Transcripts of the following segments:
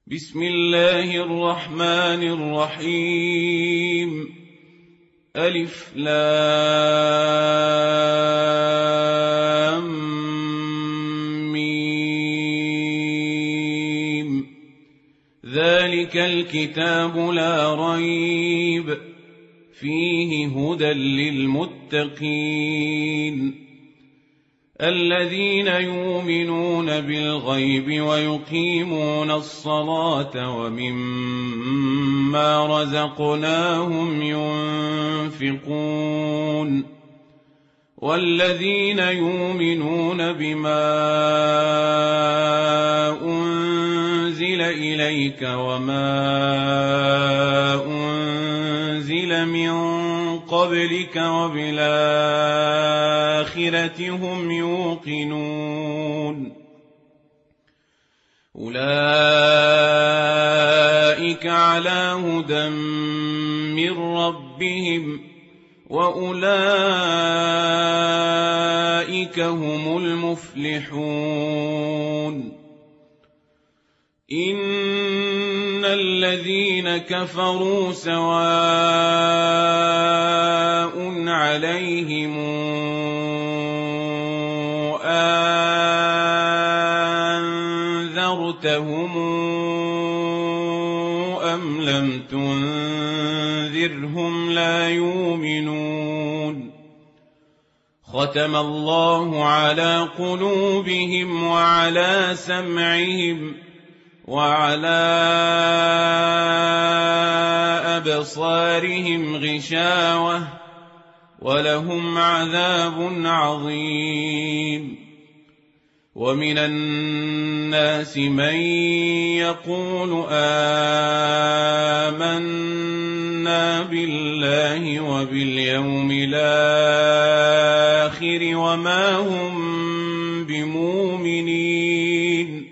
بسم الله الرحمن الرحيم. ألف لام ميم. ذلك الكتاب لا ريب فيه هدى للمتقين الذين يؤمنون بالغيب ويقيمون الصلاة ومما رزقناهم ينفقون والذين يؤمنون بما أنزل إليك وما أنزل من قبلك وبالآخرة هم يوقنون أولئك على هدى من ربهم وأولئك هم المفلحون. إن الذين كفروا سواء عليهم أنذرتهم أم لم تنذرهم لا يؤمنون. ختم الله على قلوبهم وعلى سمعهم وعلى أبصارهم غشاوة ولهم عذاب عظيم. ومن الناس من يقول آمنا بالله وباليوم الآخر وما هم بمؤمنين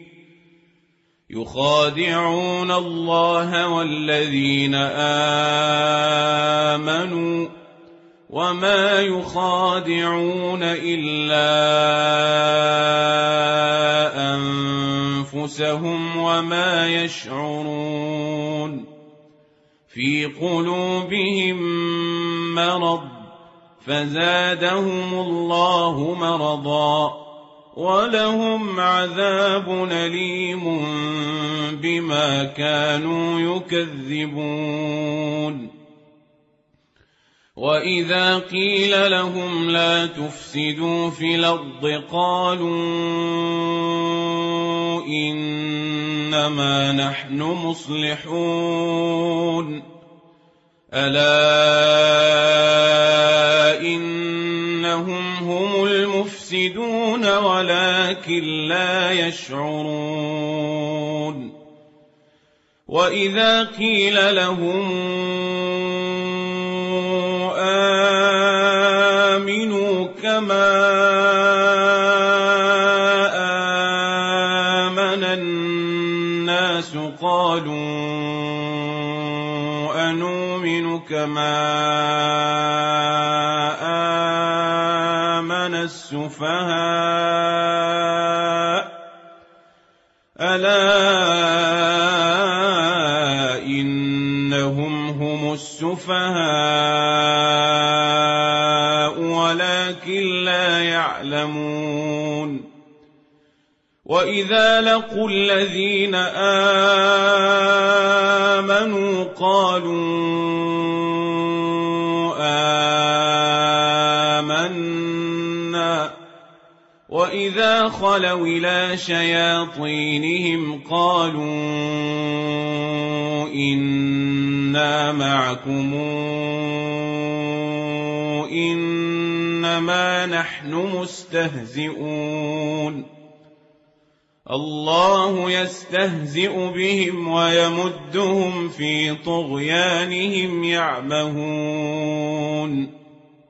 يخادعون الله والذين آمنوا وما يخادعون إلا أنفسهم وما يشعرون. في قلوبهم مرض فزادهم الله مرضا ولهم عذاب أليم بما كانوا يكذبون. وإذا قيل لهم لا تفسدوا في الأرض قالوا إنما نحن مصلحون. ألا إنهم هم المفسدون ولكن لا يشعرون. وإذا قيل لهم آمنوا كما آمن الناس قالوا أنؤمن كما آمن السفهاء. ألا إنهم هم السفهاء ولكن لا يعلمون. وإذا لقوا الذين آمنوا قالوا آمنا وإذا خلوا إلى شياطينهم قالوا إنا معكم إنما نحن مستهزئون. الله يستهزئ بهم ويمدهم في طغيانهم يعمهون.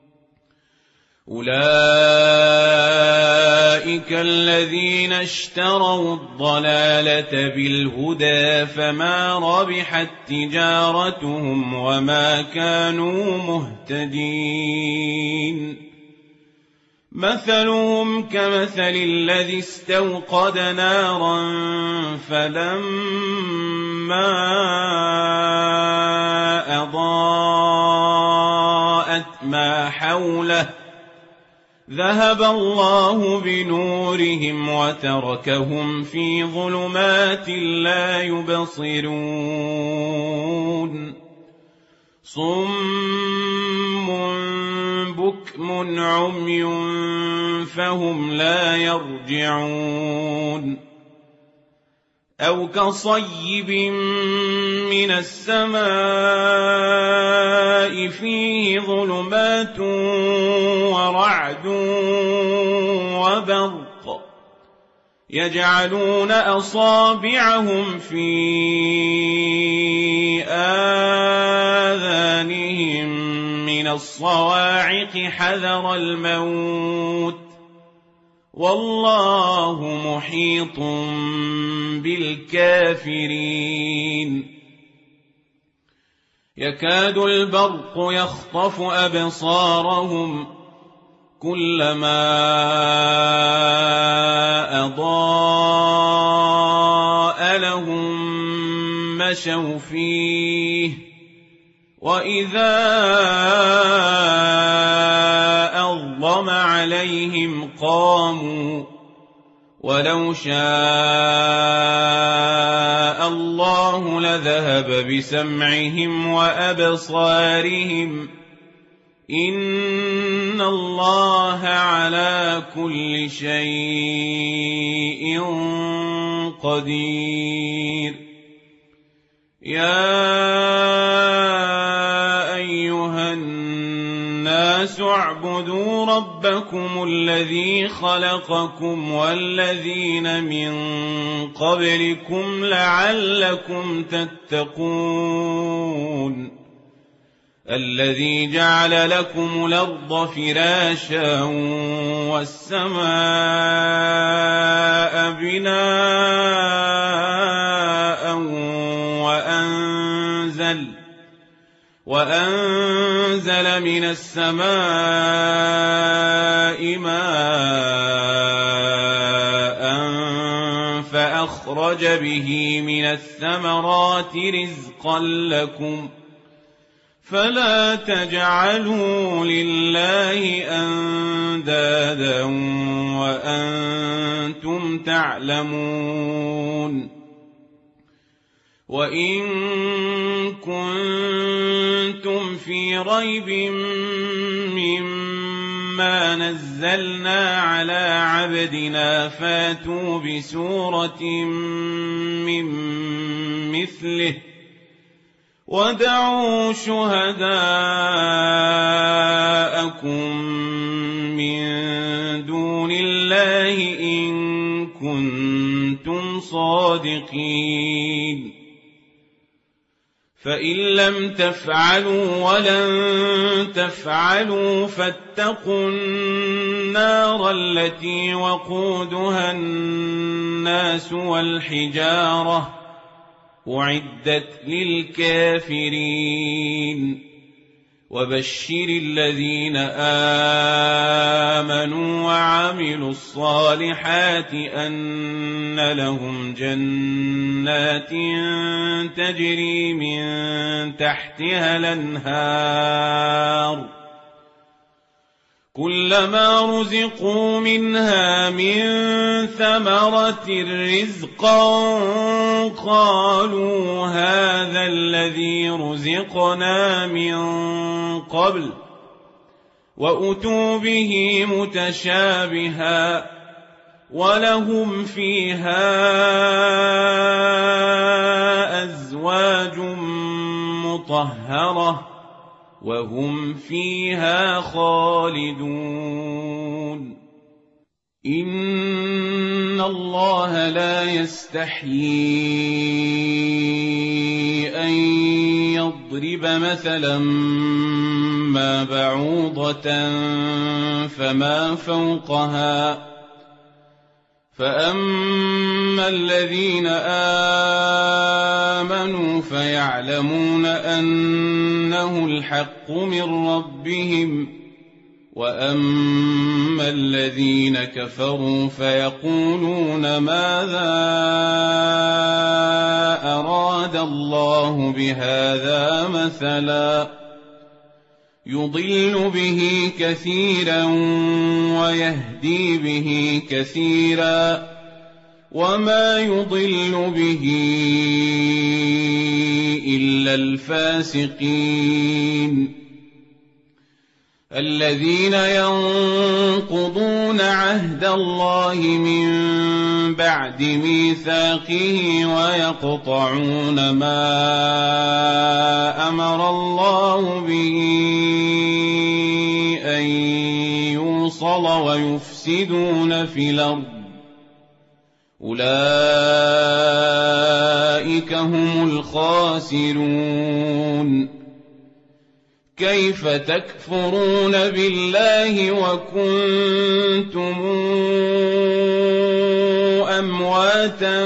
أولئك الذين اشتروا الضلالة بالهدى فما ربحت تجارتهم وما كانوا مهتدين. مثلهم كمثل الذي استوقد نارا فلما أضاءت ما حوله ذهب الله بنورهم وتركهم في ظلمات لا يبصرون صم بكم عمي فهم لا يرجعون أو كصيب من السماء فيه ظلمات ورعد وبرق يجعلون أصابعهم في آذانهم من الصواعق حذر الموت والله محيط بالكافرين يكاد البرق يخطف أبصارهم كلما أضاء لهم مشوا فيه وإذا أظلم عليهم قاموا ولو شاء الله لذهب بسمعهم وأبصارهم إن الله على كل شيء قدير يا أيها الناس اعبدوا ربكم الذي خلقكم والذين من قبلكم لعلكم تتقون الذي جعل لكم الأرض فراشا والسماء بناء وأنزل من السماء ماء فأخرج به من الثمرات رزقا لكم فلا تجعلوا لله أندادا وأنتم تعلمون وإن كنتم في ريب مما نزلنا على عبدنا فاتوا بسورة من مثله ودعوا شهداءكم من دون الله إن كنتم صادقين فإن لم تفعلوا ولن تفعلوا فاتقوا النار التي وقودها الناس والحجارة أعدت للكافرين وبشر الذين آمنوا وعملوا الصالحات أن لهم جنات تجري من تحتها الأنهار كلما رزقوا منها من ثمرة رزقا قالوا هذا الذي رزقنا من قبل وأتوا به متشابها ولهم فيها أزواج مطهرة وهم فيها خالدون إن الله لا يستحيي أن يضرب مثلا ما بعوضة فما فوقها فأما الذين آمنوا فيعلمون أنه الحق من ربهم وأما الذين كفروا فيقولون ماذا أراد الله بهذا مثلا يضل به كثيرا ويهدي به كثيرا وما يضل به إلا الفاسقين الذين ينقضون عهد الله من بعد ميثاقه ويقطعون ما أمر الله به أن يوصل ويفسدون في الأرض أولئك هم الخاسرون كيف تكفرون بالله وكنتم أمواتا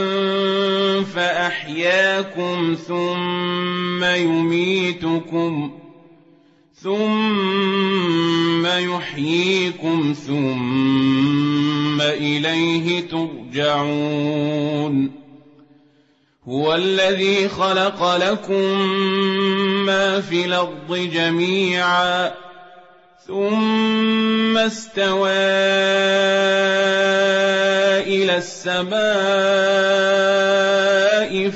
فأحياكم ثم يميتكم ثم يحييكم ثم إليه ترجعون هو الذي خلق لكم ما في الأرض جميعا ثم استوى إلى السماء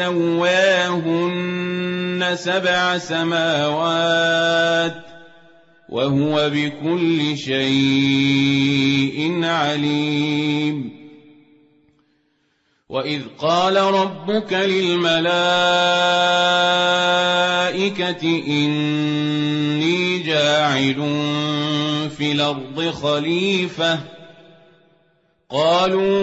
فسواهن 7 سماوات وهو بكل شيء عليم وإذ قال ربك للملائكة إني جاعل في الأرض خليفة قالوا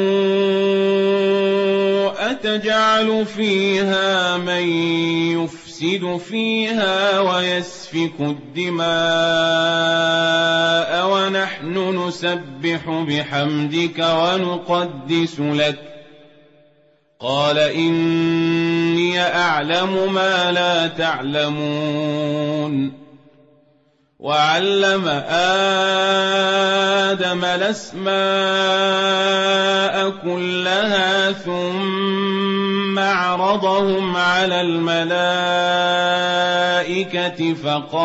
أتجعل فيها من يفسد فيها ويسفك الدماء ونحن نسبح بحمدك ونقدس لك قال إني أعلم ما لا تعلمون وعلم آدم الأسماء كلها ثم عرضهم على الملائكة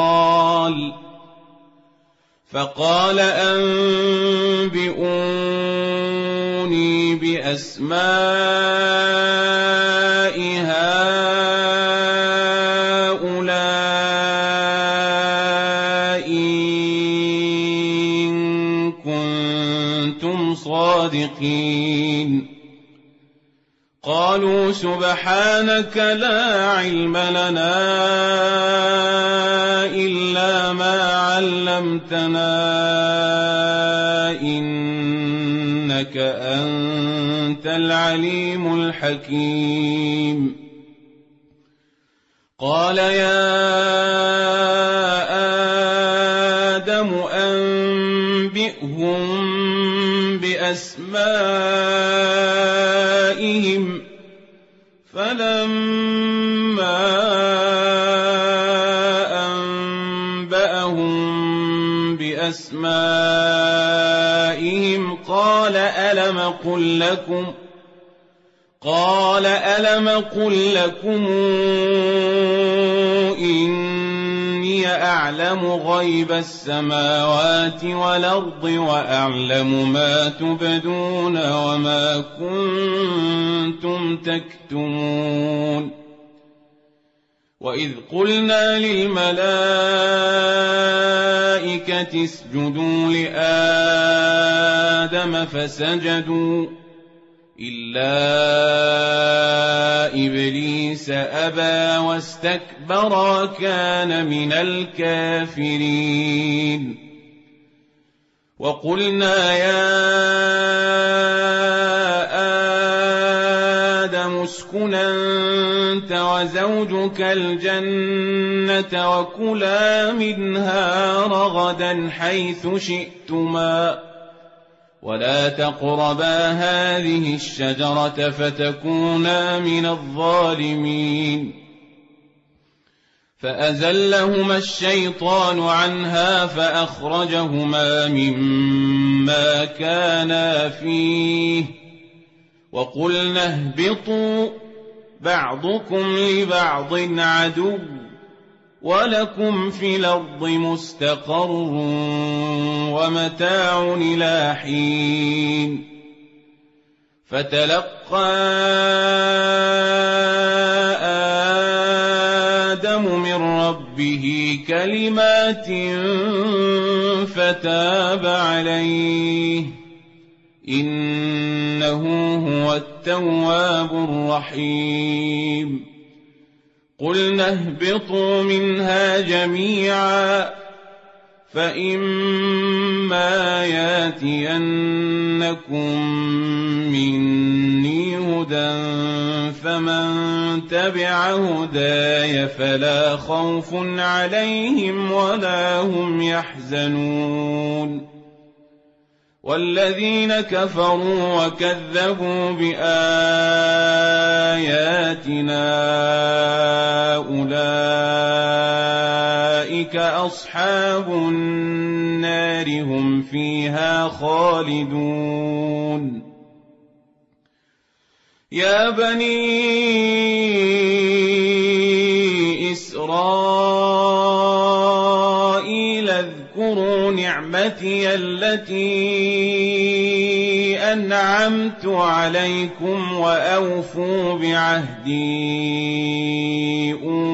فقال أنبئوني بأسماء هؤلاء إن كنتم صادقين قالوا سبحانك لا علم لنا إلا ما علمتنا إنك أنت العليم الحكيم قال يا آدم أنبئهم بأسمائهم فلما أنبأهم بأسمائهم قال ألم قل لكم إني أعلم غيب السماوات والأرض وأعلم ما تبدون وما كنتم تكتمون وإذ قلنا للملائكة اسجدوا لآدم فسجدوا إلا إبليس أبى واستكبر وكان من الكافرين وقلنا يا آدم اسكن أنت وزوجك الجنة وكلا منها رغدا حيث شئتما ولا تقربا هذه الشجرة فتكونا من الظالمين فأزلهما الشيطان عنها فأخرجهما مما كانا فيه وقلنا اهبطوا بعضكم لبعض عدو ولكم في الأرض مستقر ومتاع إلى حين فتلقى آدم من ربه كلمات فتاب عليه إنه هو التواب الرحيم قلنا اهبطوا منها جميعا فإما ياتينكم مني هدى فمن تبع هداي فلا خوف عليهم ولا هم يحزنون والذين كفروا وكذبوا بآياتنا أولئك أصحاب النار هم فيها خالدون يا بني إسرائيل اذكروا نعمتي التي أنعمت عليكم وأوفوا بعهدي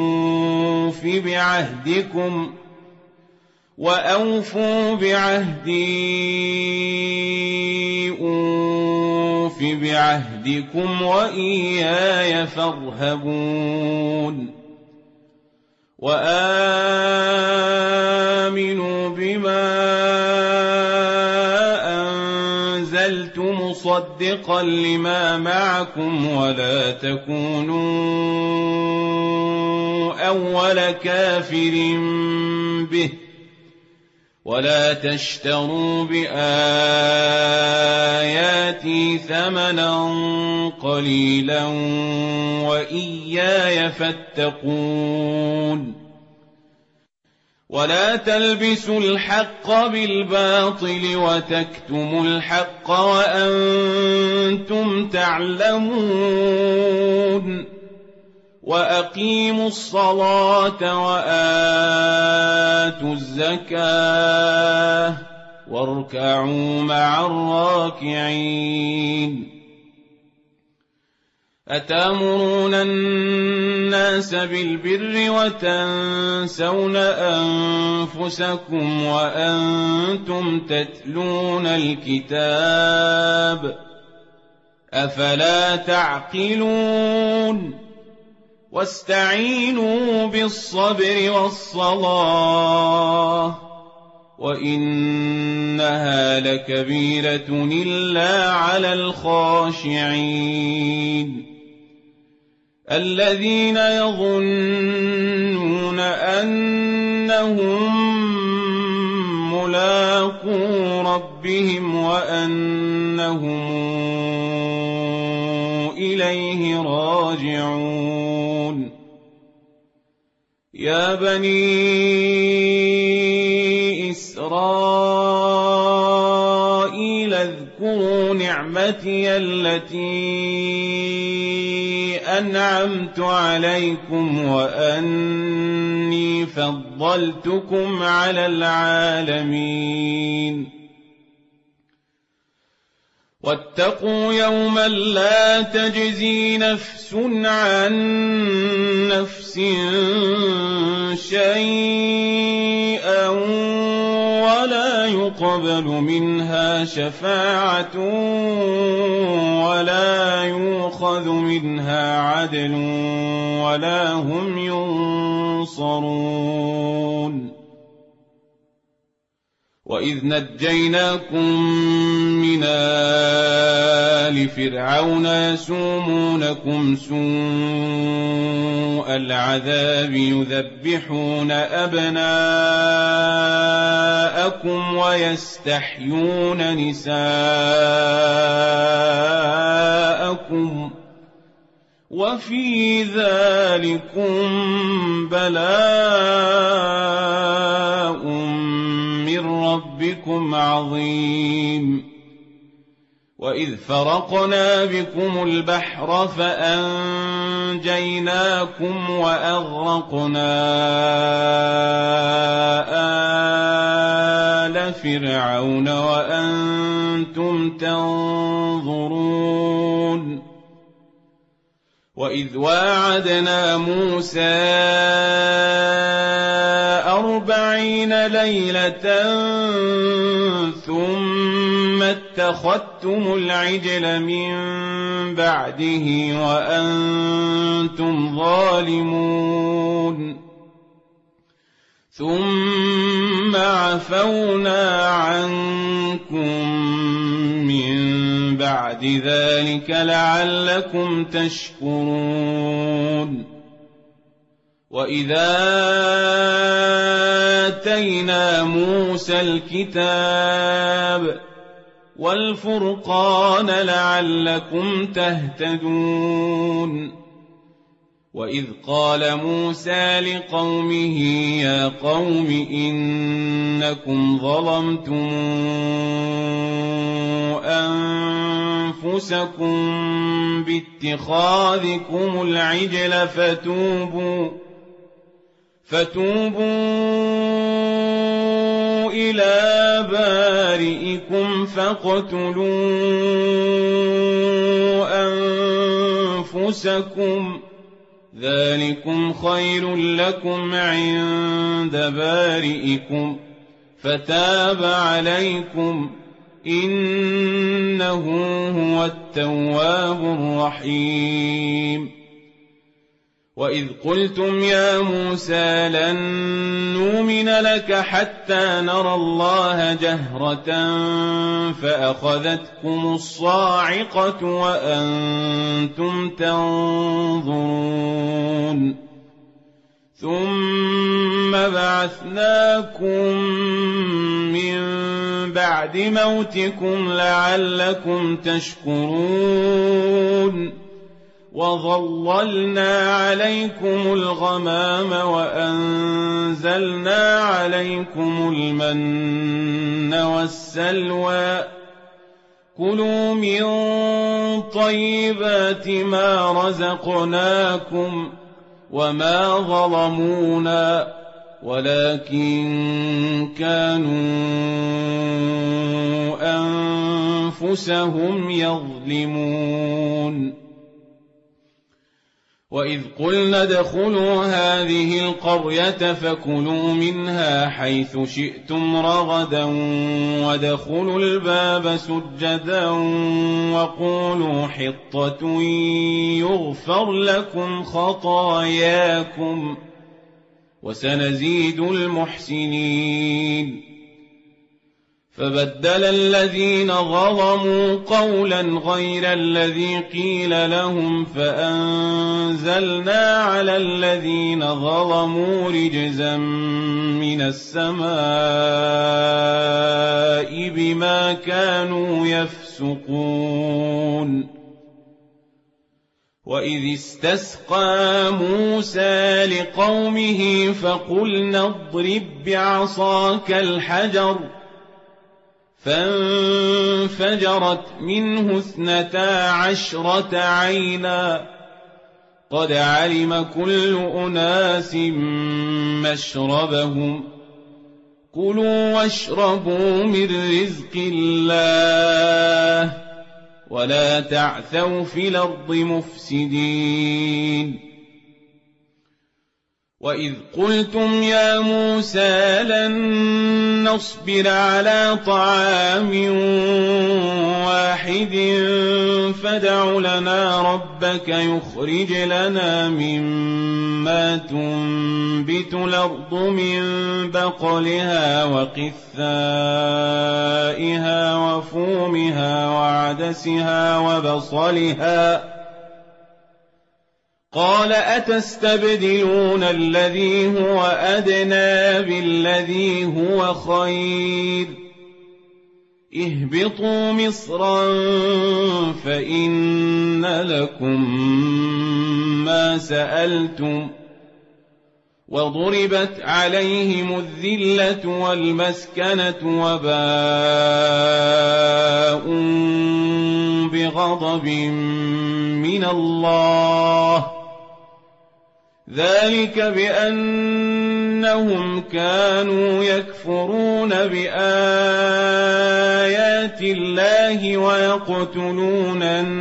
أوف بعهدكم وإياي فارهبون وآمنوا بما أنزلت مصدقا لما معكم ولا تكونوا أول كافر به ولا تشتروا بآياتي ثمنا قليلا وإياي فاتقون ولا تلبسوا الحق بالباطل وتكتموا الحق وأنتم تعلمون وأقيموا الصلاة وآتوا الزكاة واركعوا مع الراكعين أتأمرون الناس بالبر وتنسون أنفسكم وأنتم تتلون الكتاب أفلا تعقلون واستعينوا بالصبر والصلاة وإنها لكبيرة إلا على الخاشعين الذين يظنون أنهم ملاقو ربهم وأنهم إليه راجعون يا بني إسرائيل اذكروا نعمتي التي أنعمت عليكم وأني فضلتكم على العالمين واتقوا يوما لا تجزي نفس عن نفس شيئا ولا يقبل منها شفاعة ولا يؤخذ منها عدل ولا هم ينصرون وإذ نجيناكم من آل فرعون يسومونكم سوء العذاب يذبحون أبناءكم ويستحيون نساءكم وفي ذلكم بلاء من ربكم عظيم. وإذ فرقنا بكم البحر فأنجيناكم وأغرقنا آل فرعون وأنتم تنظرون. وإذ واعدنا موسى 40 ليلة ثم اتخذتم العجل من بعده وأنتم ظالمون ثم عفونا عنكم من بعد ذلك لعلكم تشكرون. وإذا آتينا موسى الكتاب والفرقان لعلكم تهتدون. وإذ قال موسى لقومه يا قوم إنكم ظلمتم أنفسكم باتخاذكم العجل فتوبوا إلى بارئكم فاقتلوا أنفسكم ذلكم خير لكم عند بارئكم فتاب عليكم إنه هو التواب الرحيم. وإذ قلتم يا موسى لن نؤمن لك حتى نرى الله جهرة فأخذتكم الصاعقة وأنتم تنظرون ثم بعثناكم من بعد موتكم لعلكم تشكرون. وظللنا عليكم الغمام وأنزلنا عليكم المن والسلوى كلوا من طيبات ما رزقناكم وما ظلمونا ولكن كانوا أنفسهم يظلمون. وإذ قلنا ادخلوا هذه القرية فكلوا منها حيث شئتم رغدا وادخلوا الباب سجدا وقولوا حطة يغفر لكم خطاياكم وسنزيد المحسنين. فبدل الذين ظلموا قولا غير الذي قيل لهم فأنزلنا على الذين ظلموا رجزا من السماء بما كانوا يفسقون. وإذ استسقى موسى لقومه فقلنا اضرب بعصاك الحجر فانفجرت منه 12 عينا قد علم كل أناس مشربهم كلوا واشربوا من رزق الله ولا تعثوا في الأرض مفسدين. وإذ قلتم يا موسى لن نصبر على طعام واحد فادع لنا ربك يخرج لنا مما تنبت الأرض من بقلها وقثائها وفومها وعدسها وبصلها قال أتستبدلون الذي هو أدنى بالذي هو خير اهبطوا مصرا فإن لكم ما سألتم وضربت عليهم الذلة والمسكنة وباءوا بغضب من الله ذلك بأنهم كانوا يكفرون بآيات الله ويقتلون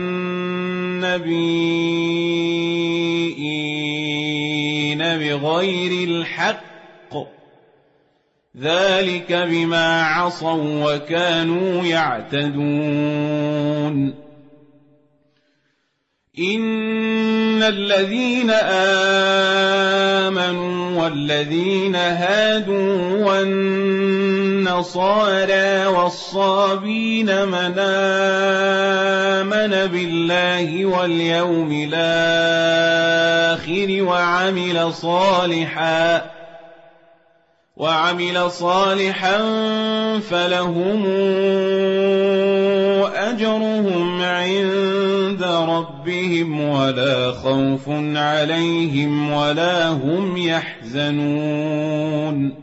النبيين بغير الحق ذلك بما عصوا وكانوا يعتدون إن الذين آمنوا والذين هادوا والنصارى والصابين من آمن بالله واليوم الآخر وعمل صالحا فلهم أجرهم عند ربهم ولا خوف عليهم ولا هم يحزنون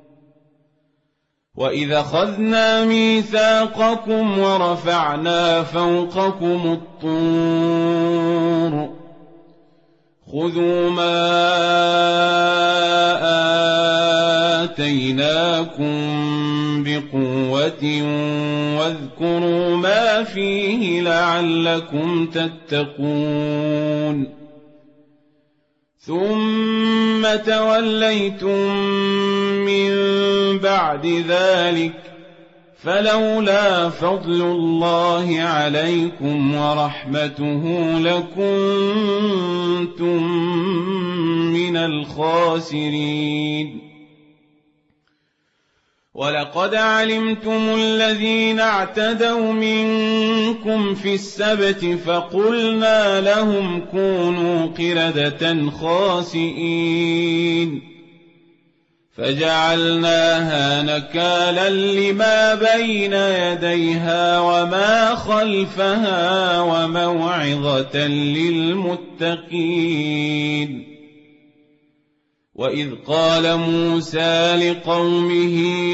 وإذا أخذنا ميثاقكم ورفعنا فوقكم الطور خذوا ما آتيناكم بقوة واذكروا ما فيه لعلكم تتقون ثم توليتم من بعد ذلك فلولا فضل الله عليكم ورحمته لكنتم من الخاسرين ولقد علمتم الذين اعتدوا منكم في السبت فقلنا لهم كونوا قردة خاسئين فجعلناها نكالا لما بين يديها وما خلفها وموعظة للمتقين وإذ قال موسى لقومه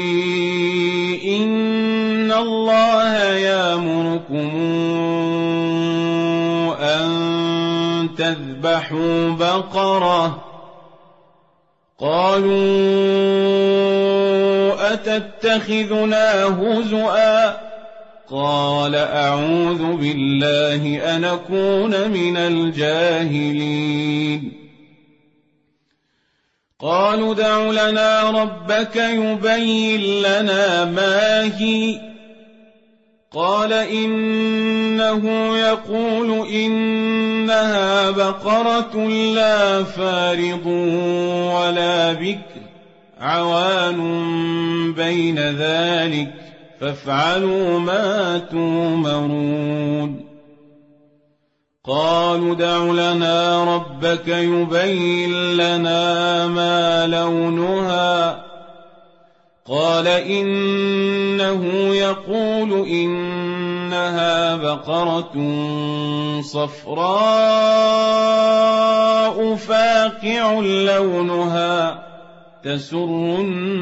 إن الله يأمركم أن تذبحوا بقرة قالوا أتتخذنا هزؤا قال أعوذ بالله أن أكون من الجاهلين قالوا ادع لنا ربك يبين لنا ما هي قال إنه يقول إنها بقرة لا فارض ولا بكر عوان بين ذلك فافعلوا ما تؤمرون قالوا ادع لنا ربك يبين لنا ما لونها قال إنه يقول إنها بقرة صفراء فاقع لونها تسر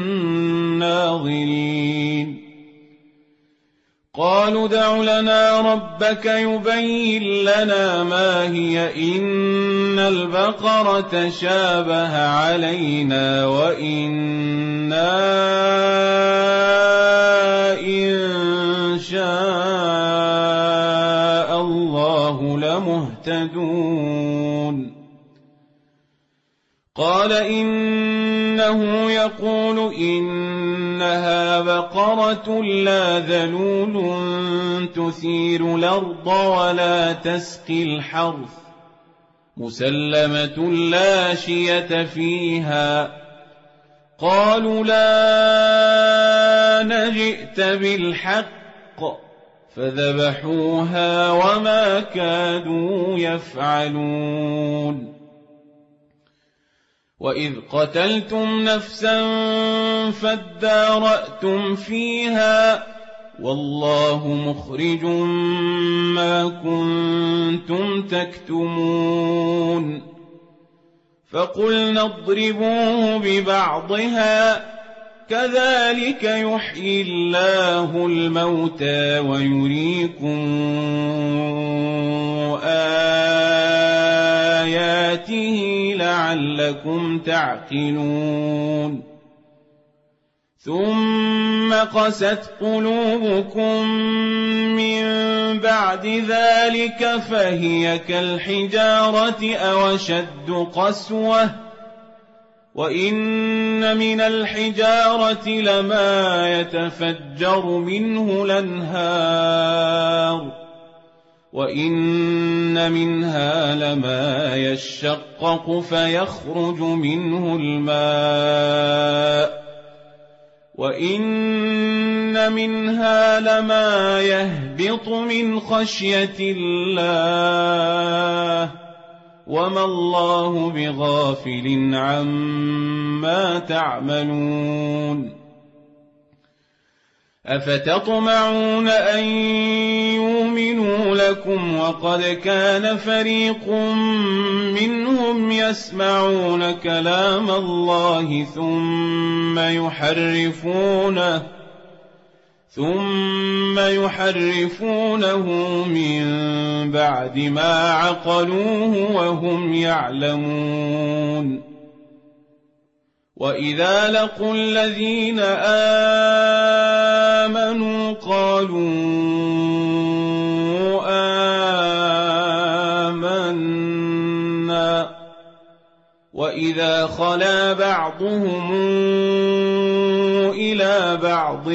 الناظرين قالوا ادع لنا ربك يبين لنا ما هي إن البقرة شابه علينا وإنا إن شاء الله لمهتدون قال إنه يقول إنها بقرة لا ذلول تثير الأرض ولا تسقي الحرث مسلمة لا شية فيها قالوا لا نجئت بالحق فذبحوها وما كادوا يفعلون وإذ قتلتم نفسا فادارأتم فيها والله مخرج ما كنتم تكتمون فقلنا اضربوه ببعضها كذلك يحيي الله الموتى ويريكم آياته لعلكم تعقلون ثم قست قلوبكم من بعد ذلك فهي كالحجارة أو أشد قسوة وإن من الحجارة لما يتفجر منه الأنهار وإن منها لما يشقق فيخرج منه الماء وإن منها لما يهبط من خشية الله وما الله بغافل عما تعملون أفتطمعون أن يؤمنوا لكم وقد كان فريق منهم يسمعون كلام الله ثم يحرفونه من بعد ما عقلوه وهم يعلمون وإذا لقوا الذين آمنوا قالوا آمنا وإذا خلا بعضهم إلى بعض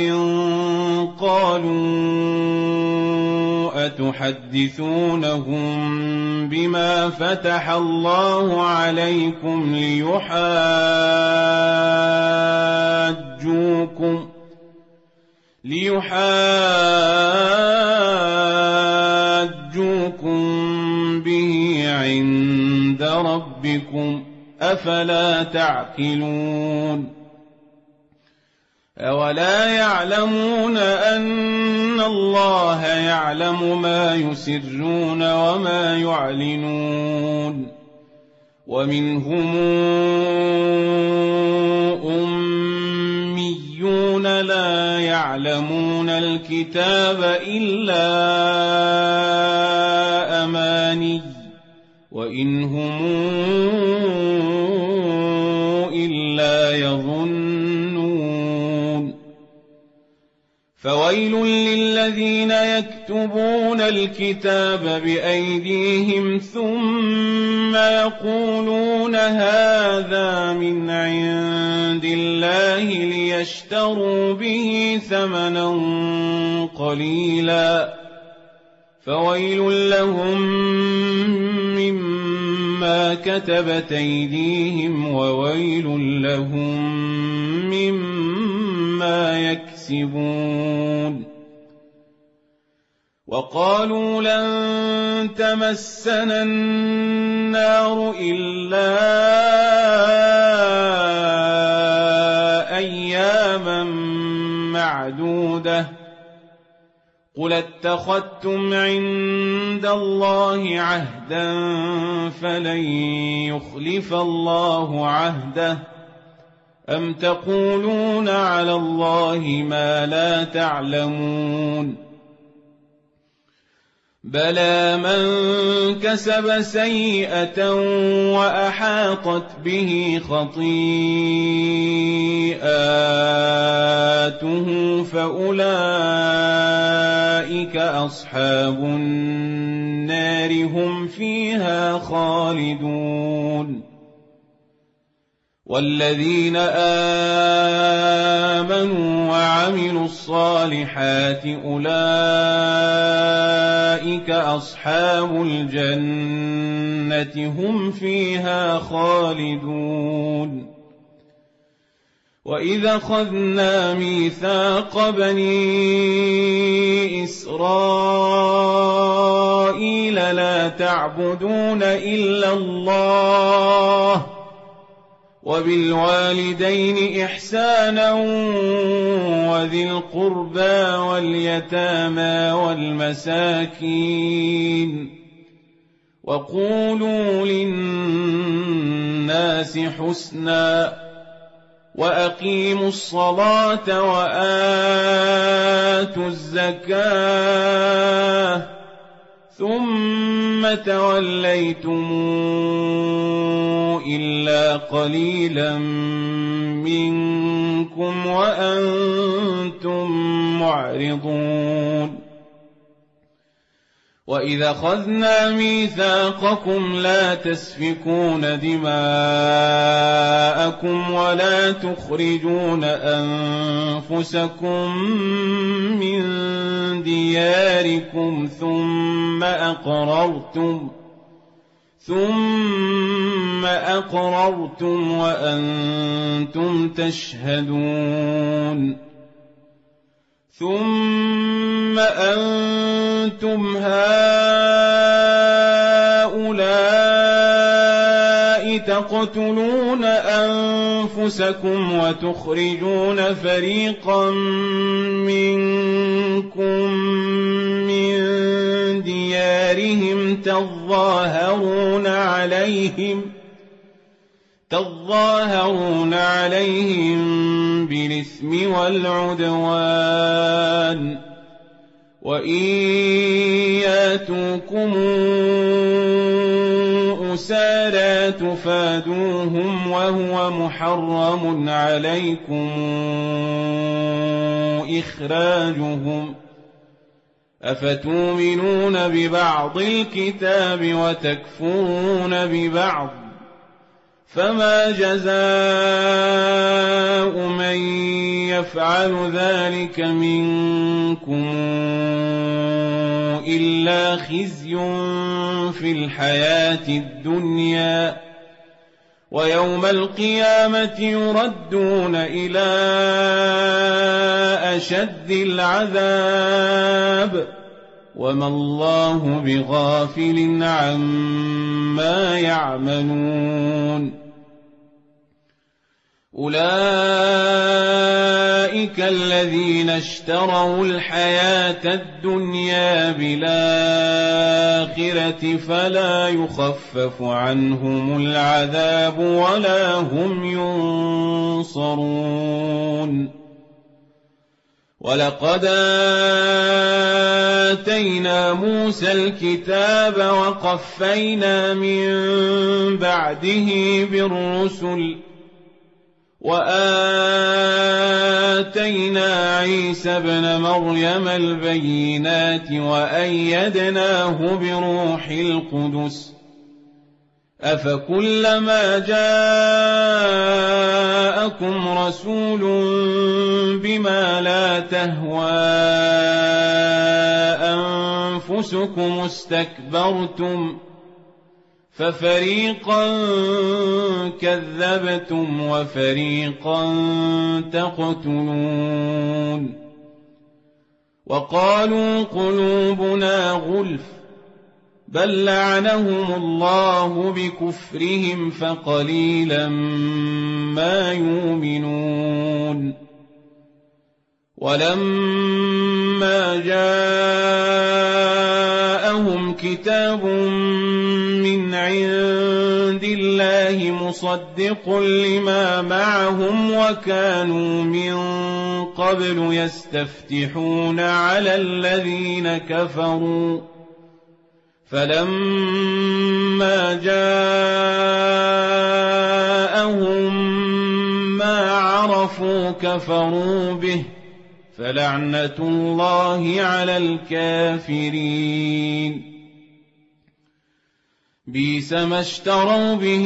قالوا أتحدثونهم بما فتح الله عليكم ليحاجوكم به عند ربكم أفلا تعقلون أولا يعلمون أن الله يعلم ما يسرون وما يعلنون ومنهم أميون لا يعلمون الكتاب إلا أماني وإن هم إلا يظنون فويل للذين يكتبون الكتاب بأيديهم ثم يقولون هذا من عند الله ليشتروا به ثمنا قليلا فويل لهم مما كتبت أيديهم وويل لهم مما يكسبون وقالوا لن تمسنا النار إلا أياما معدودة قل اتخذتم عند الله عهدا فلن يخلف الله عهده أم تقولون على الله ما لا تعلمون بلى من كسب سيئة وأحاطت به خطيئاته فأولئك أصحاب النار هم فيها خالدون والذين آمنوا وعملوا الصالحات أولئك أصحاب الجنة هم فيها خالدون وإذا أخذنا ميثاق بني إسرائيل لا تعبدون إلا الله وبالوالدين إحسانا وذي القربى واليتامى والمساكين وقولوا للناس حسنا وأقيموا الصلاة وآتوا الزكاة ثم توليتم إلا قليلا منكم وأنتم معرضون وإذا أخذنا ميثاقكم لا تسفكون دماءكم ولا تخرجون أنفسكم من دياركم ثم أقررتم وأنتم تشهدون ثم أنتم هؤلاء تقتلون أنفسكم وتخرجون فريقا منكم من ديارهم تظاهرون عليهم بالإثم والعدوان وإن ياتوكم أسارى تفادوهم وهو محرم عليكم إخراجهم أفتؤمنون ببعض الكتاب وتكفرون ببعض فما جزاء من يفعل ذلك منكم إلا خزي في الحياة الدنيا ويوم القيامة يردون إلى أشد العذاب وما الله بغافل عما يعملون أولئك الذين اشتروا الحياة الدنيا بالآخرة فلا يخفف عنهم العذاب ولا هم ينصرون ولقد آتينا موسى الكتاب وقفينا من بعده بالرسل وآتينا عيسى ابن مريم البينات وأيدناه بروح القدس أفكلما جاءكم رسول بما لا تهوى أنفسكم استكبرتم ففريقا كذبتم وفريقا تقتلون وقالوا قلوبنا غلف بل لعنهم الله بكفرهم فقليلا ما يؤمنون ولما جاءهم كتاب من عند الله مصدق لما معهم وكانوا من قبل يستفتحون على الذين كفروا فلما جاءهم ما عرفوا كفروا به فلعنة الله على الكافرين بئس ما اشتروا به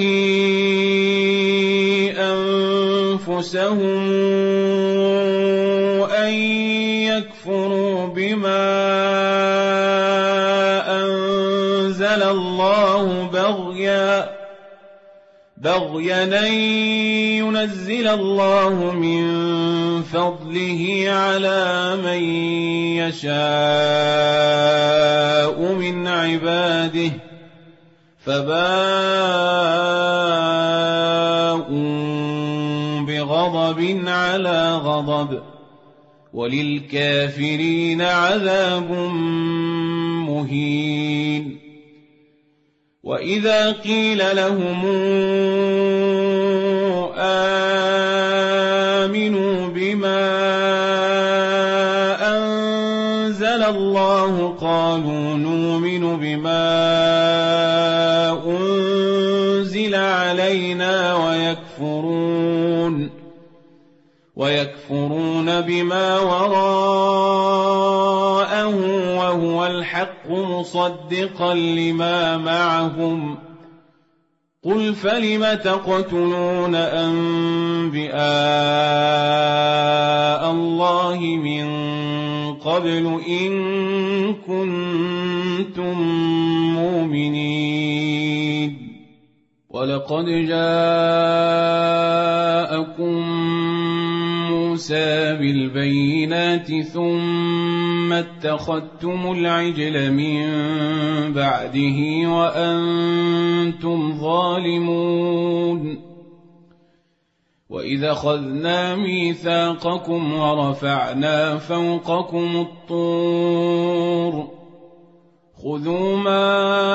أنفسهم أن يكفروا بما أنزل الله بغيا أن ينزل الله من فضله على من يشاء من عباده فباءوا غضب على غضب وللكافرين عذاب مهين. وإذا قيل لهم آمنوا بما أنزل الله قالوا نؤمن بما أنزل علينا ويكفرون بما وراءه وهو الحق مصدقا لما معهم. قل فلم تقتلون أنبياء الله من قبل إن كنتم مؤمنين. ولقد جاءكم موسى بالبينات ثم اتخذتم العجل من بعده وأنتم ظالمون. وإذا أخذنا ميثاقكم ورفعنا فوقكم الطور خذوا ما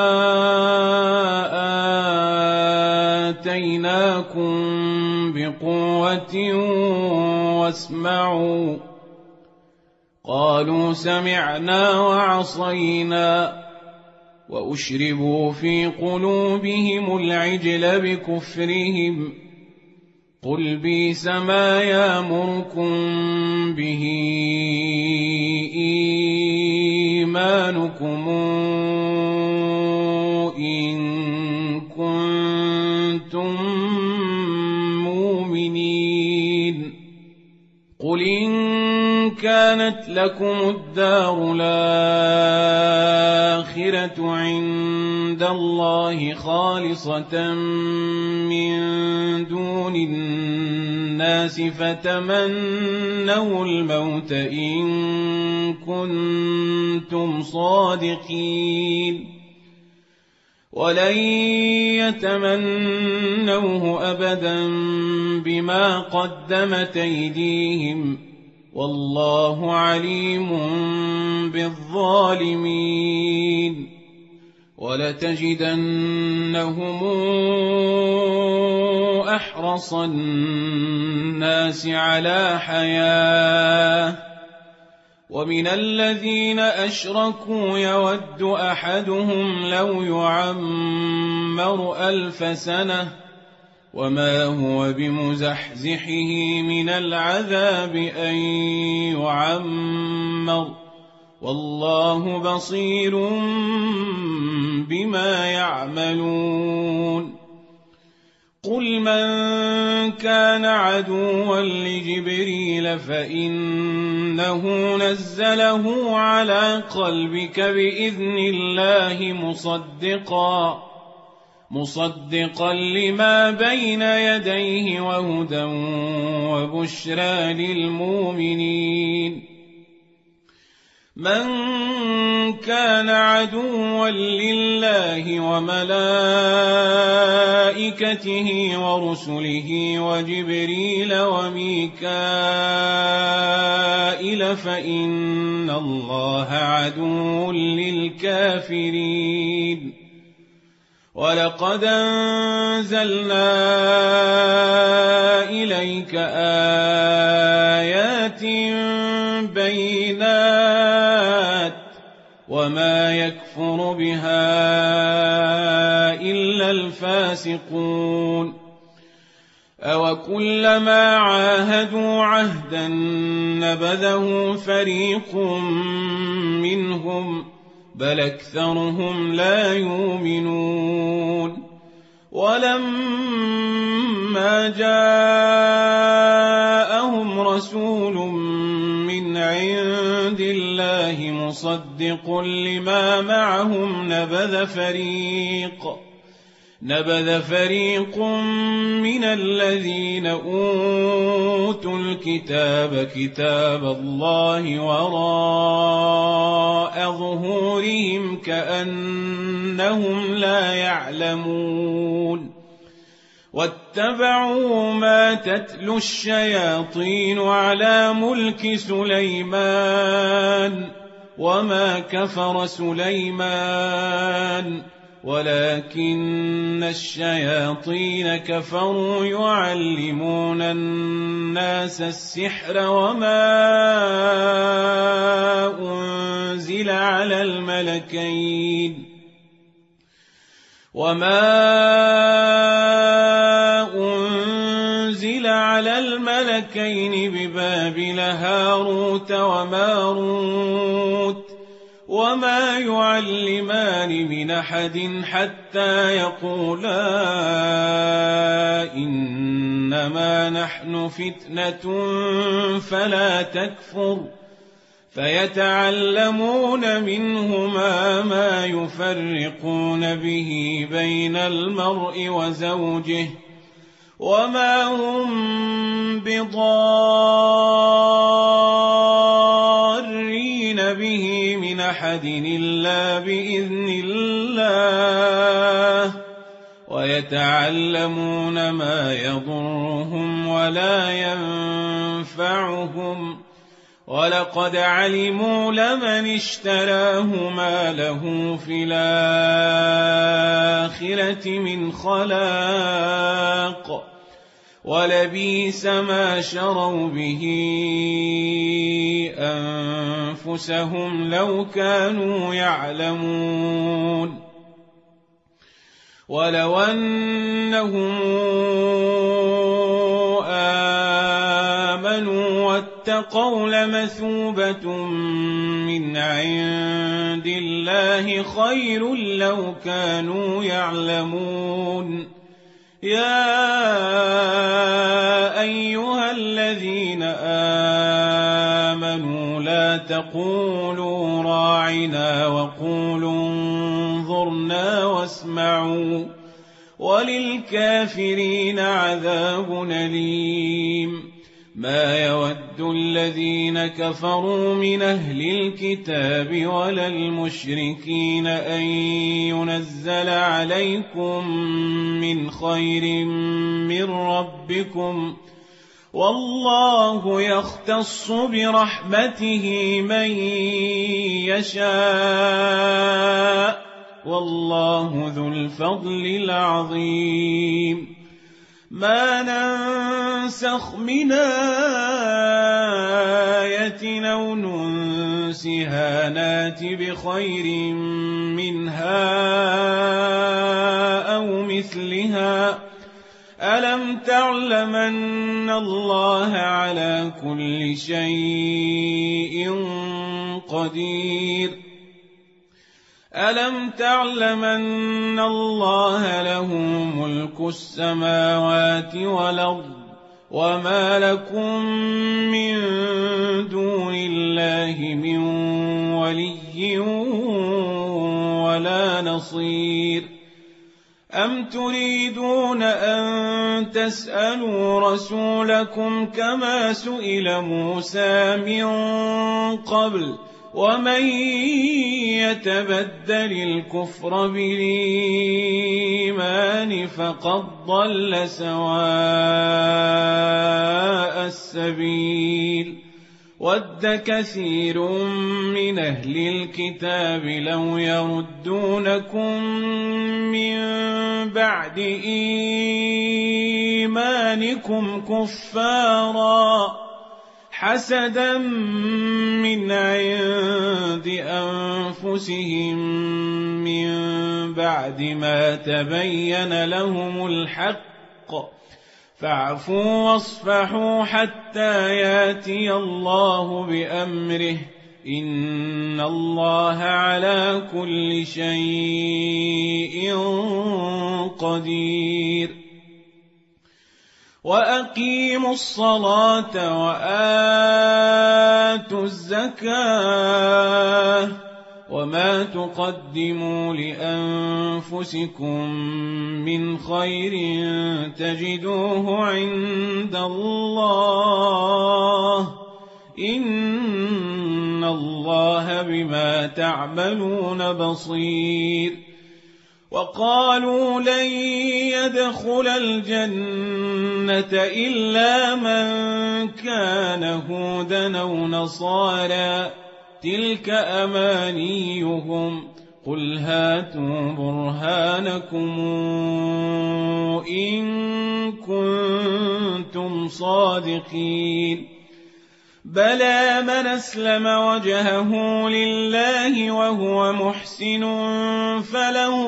آتيناكم بقوة واسمعوا. قالوا سمعنا وعصينا وأشربوا في قلوبهم العجل بكفرهم. قل بئس ما يأمركم به إيمانكم إن كنتم مؤمنين. قل إن كانت لكم الدار الآخرة عند الله خالصة من دون الناس فتمنوا الموت إن كنتم صادقين ولن يتمنوه أبدا بما قدمت أيديهم والله عليم بالظالمين. ولتجدنهم أحرص الناس على حياة ومن الذين أشركوا يود أحدهم لو يعمر 1000 سنة وما هو بمزحزحه من العذاب أن يعمر والله بصير بما يعملون. قل من كان عدوا لجبريل فإنه نزله على قلبك بإذن الله مصدقا لما بين يديه وهدى وبشرى للمؤمنين. من كان عدوا لله وملائكته ورسله وجبريل وميكائيل فإن الله عدو للكافرين. ولقد أنزلنا إليك آيات بينات وما يكفر بها إلا الفاسقون. أوكلما عاهدوا عهدا نبذه فريق منهم بل أكثرهم لا يؤمنون. ولما جاءهم رسول من عند الله مصدق لما معهم نبذ فريق من الذين أوتوا الكتاب كتاب الله وراء ظهورهم كأنهم لا يعلمون. واتبعوا ما تتلو الشياطين على ملك سليمان وما كفر سليمان ولكن الشياطين كفروا يعلمون الناس السحر وما أنزل على الملكين ببابل هاروت وماروت وما يعلمان من أحد حتى يقولا إنما نحن فتنة فلا تكفر فيتعلمون منهما ما يفرقون به بين المرء وزوجه وما هم بضارين به من أحد إلا بإذن الله ويتعلمون ما يضرهم ولا ينفعهم ولقد علموا لمن اشتراه ما له في الآخرة من خلاق ولبئس ما شروا به أنفسهم لو كانوا يعلمون ولو أنهم آمنوا واتقوا لمثوبة من عند الله خير لو كانوا يعلمون يا أيها الذين آمنوا لا تقولوا راعنا وقولوا انظرنا واسمعوا وللكافرين عذاب أليم ما يود الذين كفروا من أهل الكتاب ولا المشركين أن ينزل عليكم من خير من ربكم والله يختص برحمته من يشاء والله ذو الفضل العظيم ما ننسخ من آية أو ننسها نات بخير منها أو مثلها ألم تعلم أن الله على كل شيء قدير ألم تعلم أن الله له ملك السماوات والأرض وما لكم من دون الله من ولي ولا نصير أم تريدون أن تسألوا رسولكم كما سئل موسى من قبل ومن يتبدل الكفر بالإيمان فقد ضل سواء السبيل ود كثير من أهل الكتاب لو يردونكم من بعد إيمانكم كفارا حسدا من عند أنفسهم من بعد ما تبين لهم الحق فاعفوا واصفحوا حتى ياتي الله بأمره إن الله على كل شيء قدير وأقيموا الصلاة وآتوا الزكاة وما تقدموا لأنفسكم من خير تجدوه عند الله إن الله بما تعملون بصير وقالوا لن يدخل الجنة إلا من كان هودا أو نصارى تلك أمانيهم قل هاتوا برهانكم إن كنتم صادقين بلى من أسلم وجهه لله وهو محسن فله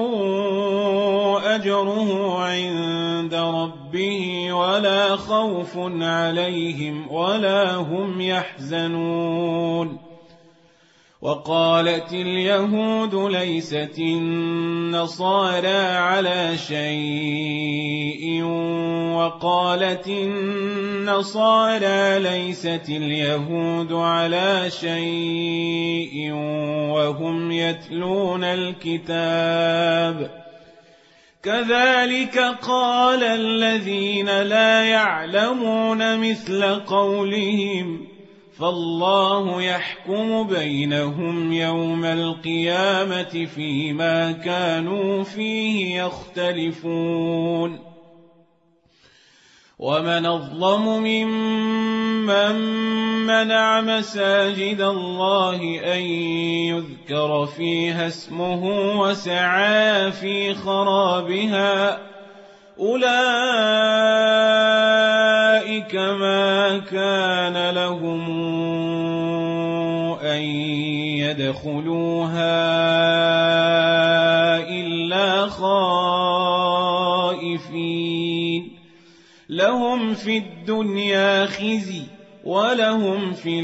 أجره عند ربه ولا خوف عليهم ولا هم يحزنون وقالت اليهود ليست النصارى على شيء وقالت النصارى ليست اليهود على شيء وهم يتلون الكتاب كذلك قال الذين لا يعلمون مثل قولهم فالله يحكم بينهم يوم القيامة فيما كانوا فيه يختلفون ومن أظلم ممن منع مساجد الله أن يذكر فيها اسمه وسعى في خرابها أولئك ما كان لهم أن يدخلوها إلا خائفين لهم في الدنيا خزي ولهم في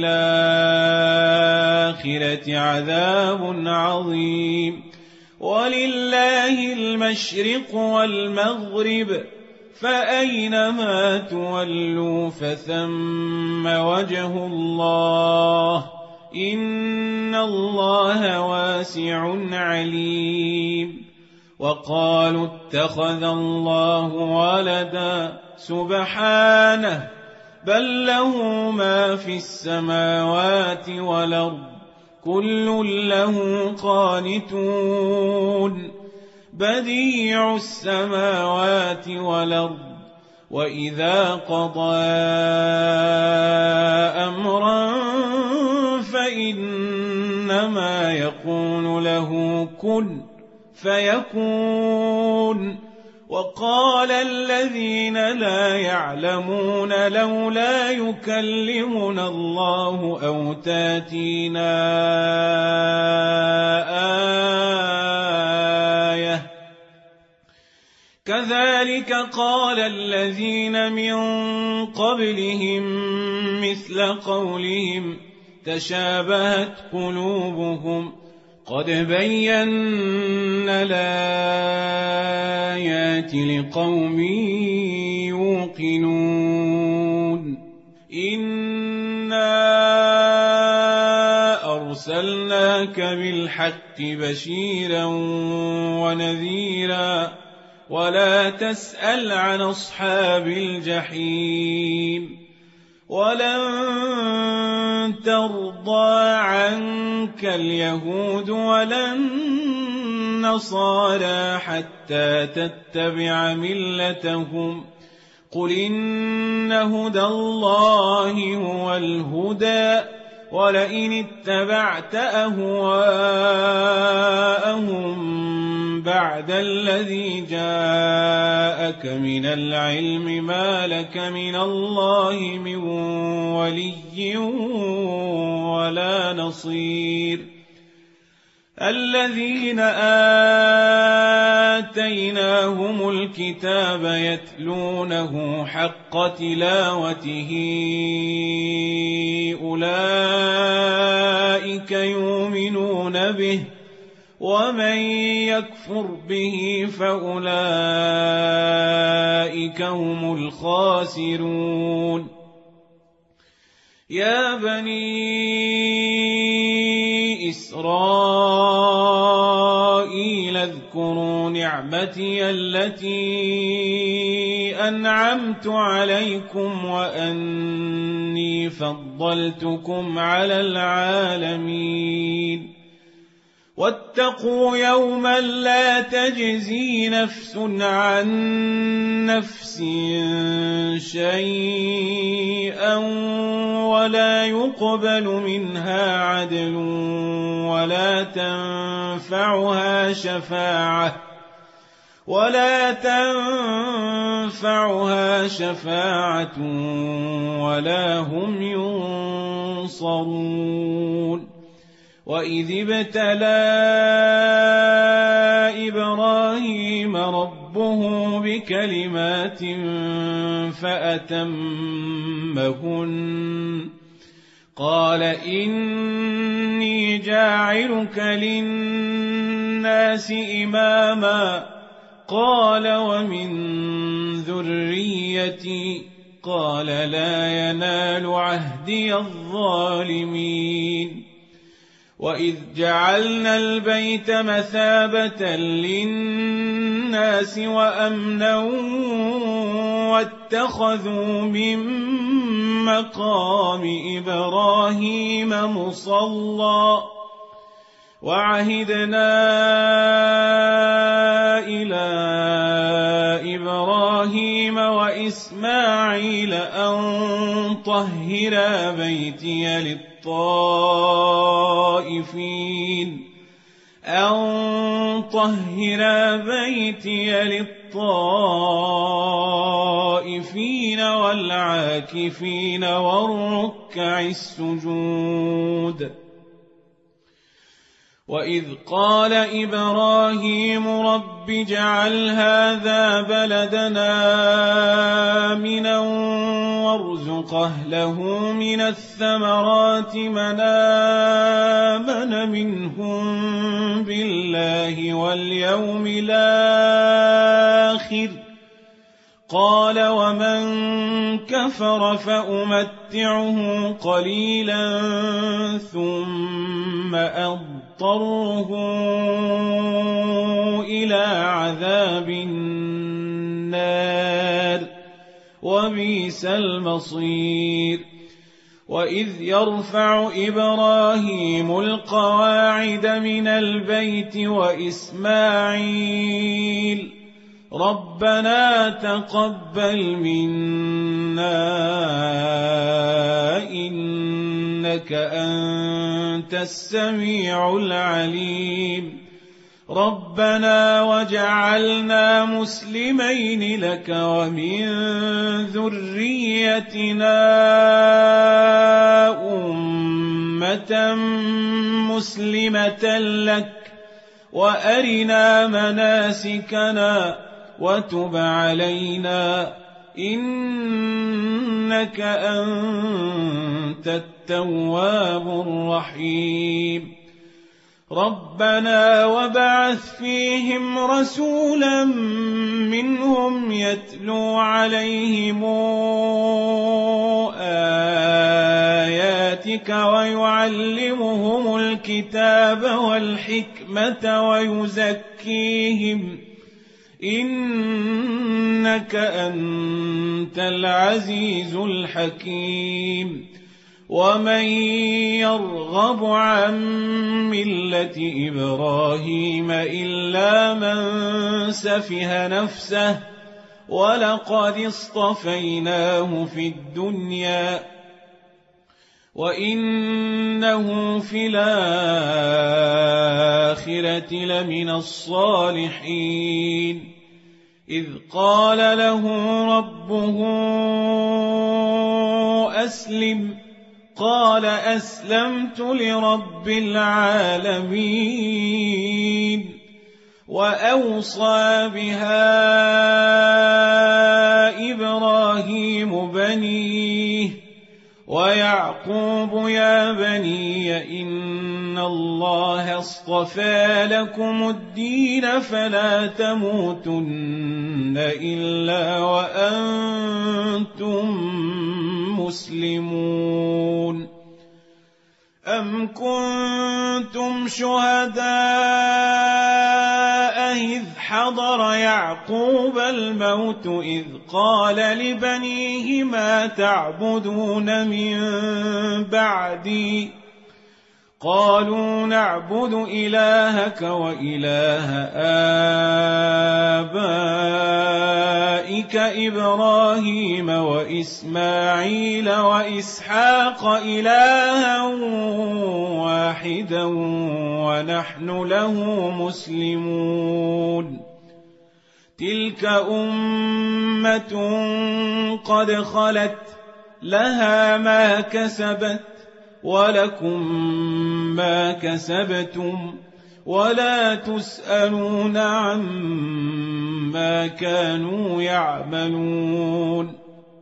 الآخرة عذاب عظيم ولله المشرق والمغرب فأينما تولوا فثم وجه الله إن الله واسع عليم وقالوا اتخذ الله ولدا سبحانه بل له ما في السماوات والأرض كل له قانتون بديع السماوات والأرض وإذا قضى أمرا فإنما يقول له كن فيكون وقال الذين لا يعلمون لولا يكلمنا الله أو تاتينا آية كذلك قال الذين من قبلهم مثل قولهم تشابهت قلوبهم قد بينا الآيات لقوم يوقنون إنا أرسلناك بالحق بشيرا ونذيرا ولا تسأل عن أصحاب الجحيم ولن ترضى عنك اليهود ولا النصارى حتى تتبع ملتهم قل إن هدى الله هو الهدى ولئن اتبعت أهواءهم بعد الذي جاءك من العلم ما لك من الله من ولي ولا نصير الذين آتيناهم الكتاب يتلونه حق تلاوته أولئك يؤمنون به ومن يكفر به فأولئك هم الخاسرون يا بني إسرائيل اذكروا نعمتي التي أنعمت عليكم وأني فضلتكم على العالمين واتقوا يوما لا تجزي نفس عن نفس شيئا ولا يقبل منها عدل ولا تنفعها شفاعة ولا هم ينصرون. وإذ ابتلى إبراهيم ربه بكلمات فأتمهن قال إني جاعلك للناس إماما قال ومن ذريتي قال لا ينال عهدي الظالمين. وإذ جعلنا البيت مثابة للناس وأمنا واتخذوا من مقام إبراهيم مصلى وعهدنا إلى إبراهيم وإسماعيل أن طهرا بيتي للطائفين والعاكفين والركع السجود. وإذ قال إبراهيم رب اجعل هذا بلدنا آمنا وارزق أهله من الثمرات من آمن منهم بالله واليوم الآخر قال ومن كفر فأمتعه قليلا ثم أضطره إلى عذاب النار وبئس المصير. وإذ يرفع إبراهيم القواعد من البيت وإسماعيل ربنا تقبل منا إنك أنت السميع العليم ربنا وجعلنا مسلمين لك ومن ذريتنا أمة مسلمة لك وأرنا مناسكنا وتب علينا إنك أنت التواب الرحيم. ربنا وابعث فيهم رسولا منهم يتلو عليهم آياتك ويعلمهم الكتاب والحكمة ويزكيهم إنك أنت العزيز الحكيم. ومن يرغب عن ملة إبراهيم إلا من سفه نفسه ولقد اصطفيناه في الدنيا وإنه في الآخرة لمن الصالحين. إذ قال له ربه أسلم قال أسلمت لرب العالمين. وأوصى بها إبراهيم بنيه ويعقوب يا بني إن الله اصطفى لكم الدين فلا تموتن إلا وأنتم مسلمون. أم كنتم شهداء إذ حضر يعقوب الموت إذ قال لبنيه ما تعبدون من بعدي قالوا نعبد إلهك وإله آبائك إبراهيم وإسماعيل وإسحاق إلها واحدا ونحن له مسلمون تلك أمة قد خلت لها ما كسبت ولكم ما كسبتم ولا تسألون عما كانوا يعملون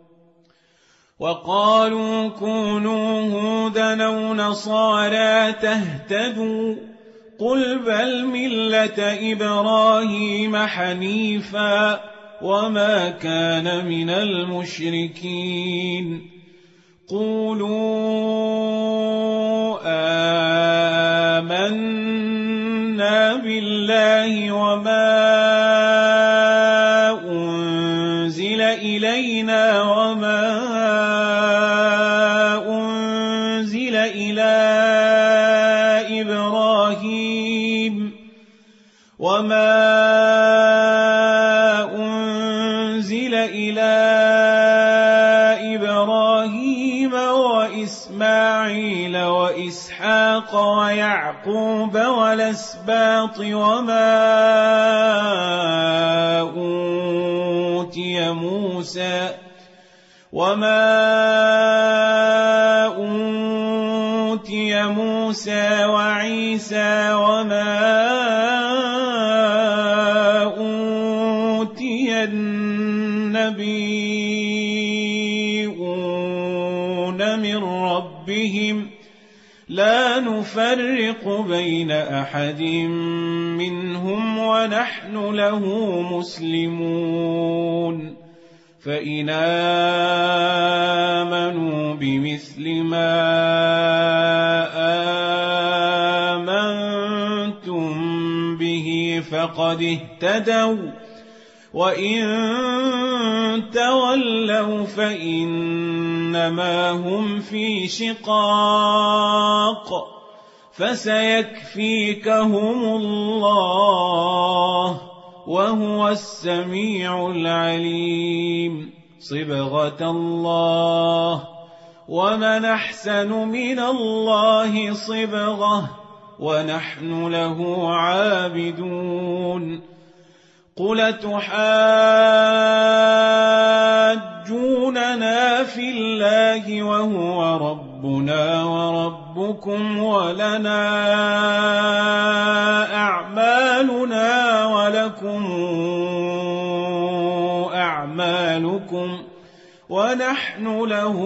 وقالوا كونوا هودا أو نصارى تهتدوا قل بل ملة إبراهيم حنيفا وما كان من المشركين قولوا آمنا بالله وما أنزل إلينا وما أنزل إلى إبراهيم وإسماعيل وإسحاق ويعقوب والأسباط وما أوتي موسى وعيسى وما أوتي النبيون من ربهم لا نفرق بين أحد منهم ونحن له مسلمون فإن آمنوا بمثل ما آمنتم به فقد اهتدوا وإن تولوا فإنما هم في شقاق فسيكفيكهم الله وهو السميع العليم صبغة الله ومن أحسن من الله صبغة ونحن له عابدون قل تحاجوننا في الله وهو ربنا وربكم ولنا أعمالنا ولكم أعمالكم ونحن له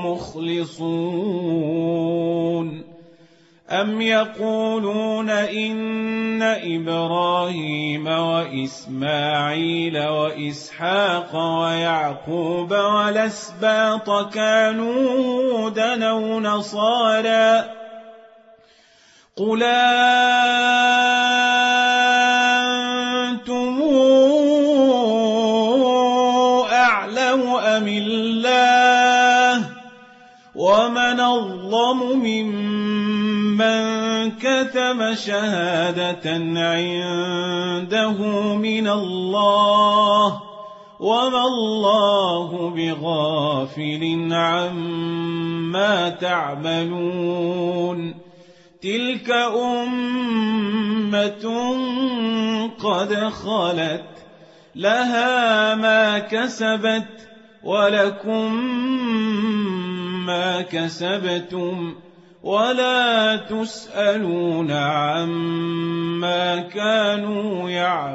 مخلصون أم يقولون إن إبراهيم وإسماعيل وإسحاق ويعقوب والأسباط كانوا هودا أو نصارى قل أنتم أعلم أم الله ومن أظلم ممن كتم شهادة عنده من الله وما الله بغافل عما تعملون تلك أمة قد خلت لها ما كسبت ولكم ما كسبتم ولا تسألون عما كانوا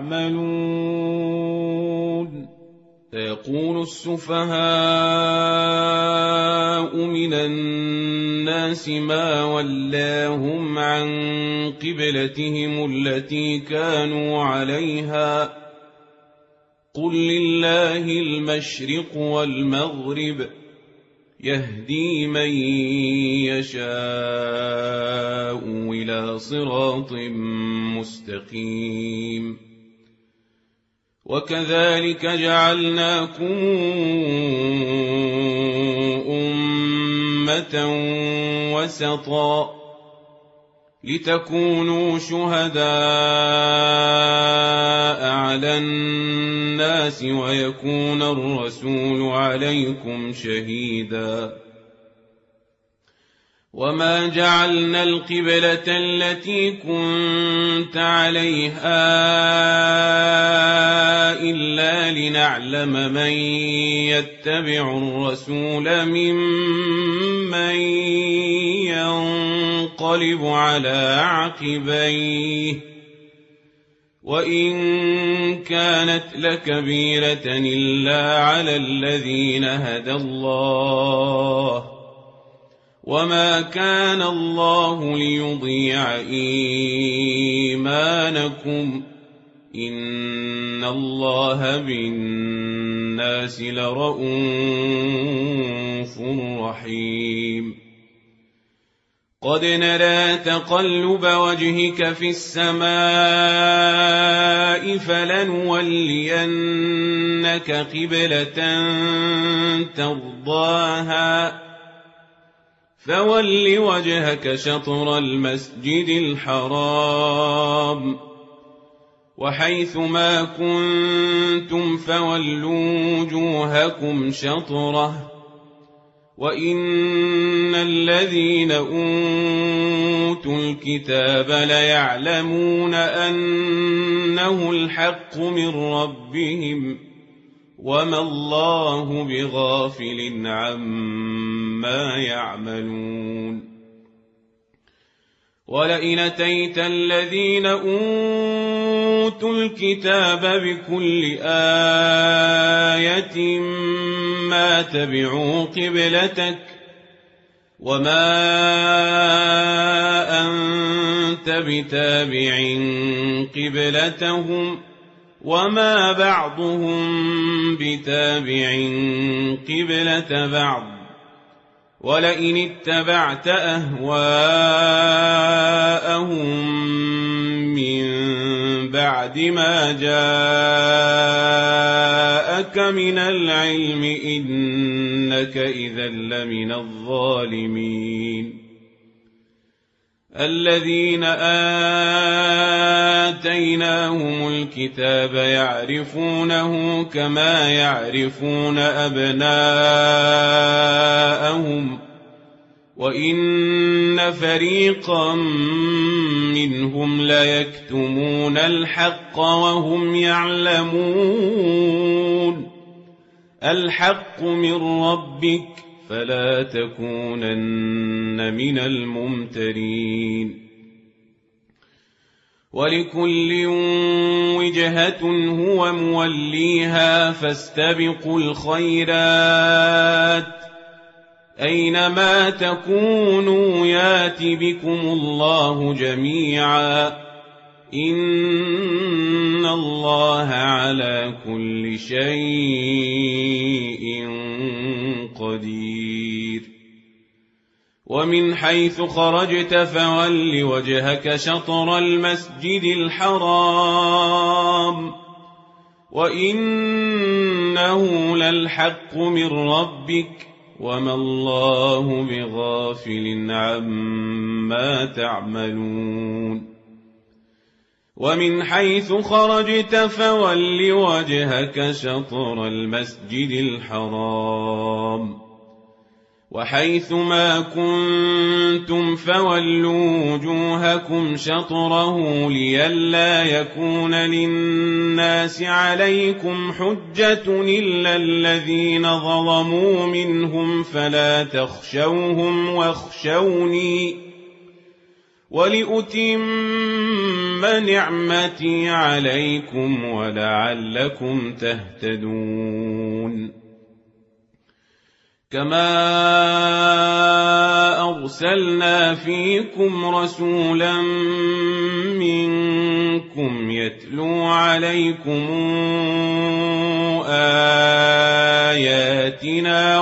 يعملون سيقول السفهاء من الناس ما ولاهم عن قبلتهم التي كانوا عليها قل لله المشرق والمغرب يهدي من يشاء إلى صراط مستقيم وكذلك جعلناكم أمة وسطا لتكونوا شهداء على الناس ويكون الرسول عليكم شهيدا. وما جعلنا القبلة التي كنت عليها إلا لنعلم من يتبع الرسول ممن ينقلب على عقبيه وإن كانت لكبيرة إلا على الذين هدى الله وما كان الله ليضيع إيمانكم إن الله بالناس لرءوف رحيم. قد نرى تقلب وجهك في السماء فلنولينك قبلة ترضاها فول وجهك شطر المسجد الحرام وحيث ما كنتم فولوا وجوهكم شطره وإن الذين أوتوا الكتاب ليعلمون أنه الحق من ربهم وما الله بغافل عما يعملون. ولئن أتيت الذين أوتوا الكتاب بكل آية ما تبعوا قبلتك وما أنت بتابع قبلتهم وما بعضهم بتابع قبلة بعض ولئن اتبعت أهواءهم من بعد ما جاءك من العلم إنك إذا لمن الظالمين. الذين آتيناهم الكتاب يعرفونه كما يعرفون أبناءهم وإن فريقا منهم ليكتمون الحق وهم يعلمون. الحق من ربك فلا تكونن من الممترين. ولكل وجهة هو موليها فاستبقوا الخيرات أينما تكونوا يات بكم الله جميعا إن الله على كل شيء قدير. ومن حيث خرجت فول وجهك شطر المسجد الحرام وإنه للحق من ربك وما الله بغافل عما تعملون. ومن حيث خرجت فول وجهك شطر المسجد الحرام وحيث ما كنتم فولوا وجوهكم شطره لئلا يكون للناس عليكم حجة إلا الذين ظلموا منهم فلا تخشوهم واخشوني ولأتم نعمتي عليكم ولعلكم تهتدون. كما أرسلنا فيكم رسولا منكم يتلو عليكم آياتنا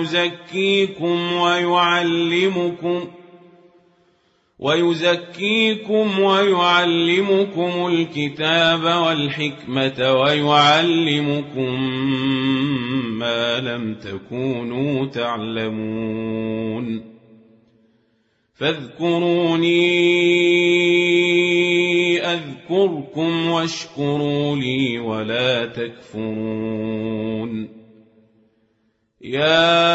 ويزكيكم ويعلمكم الكتاب والحكمة ويعلمكم ما لم تكونوا تعلمون. فاذكروني أذكركم واشكروا لي ولا تكفرون. يا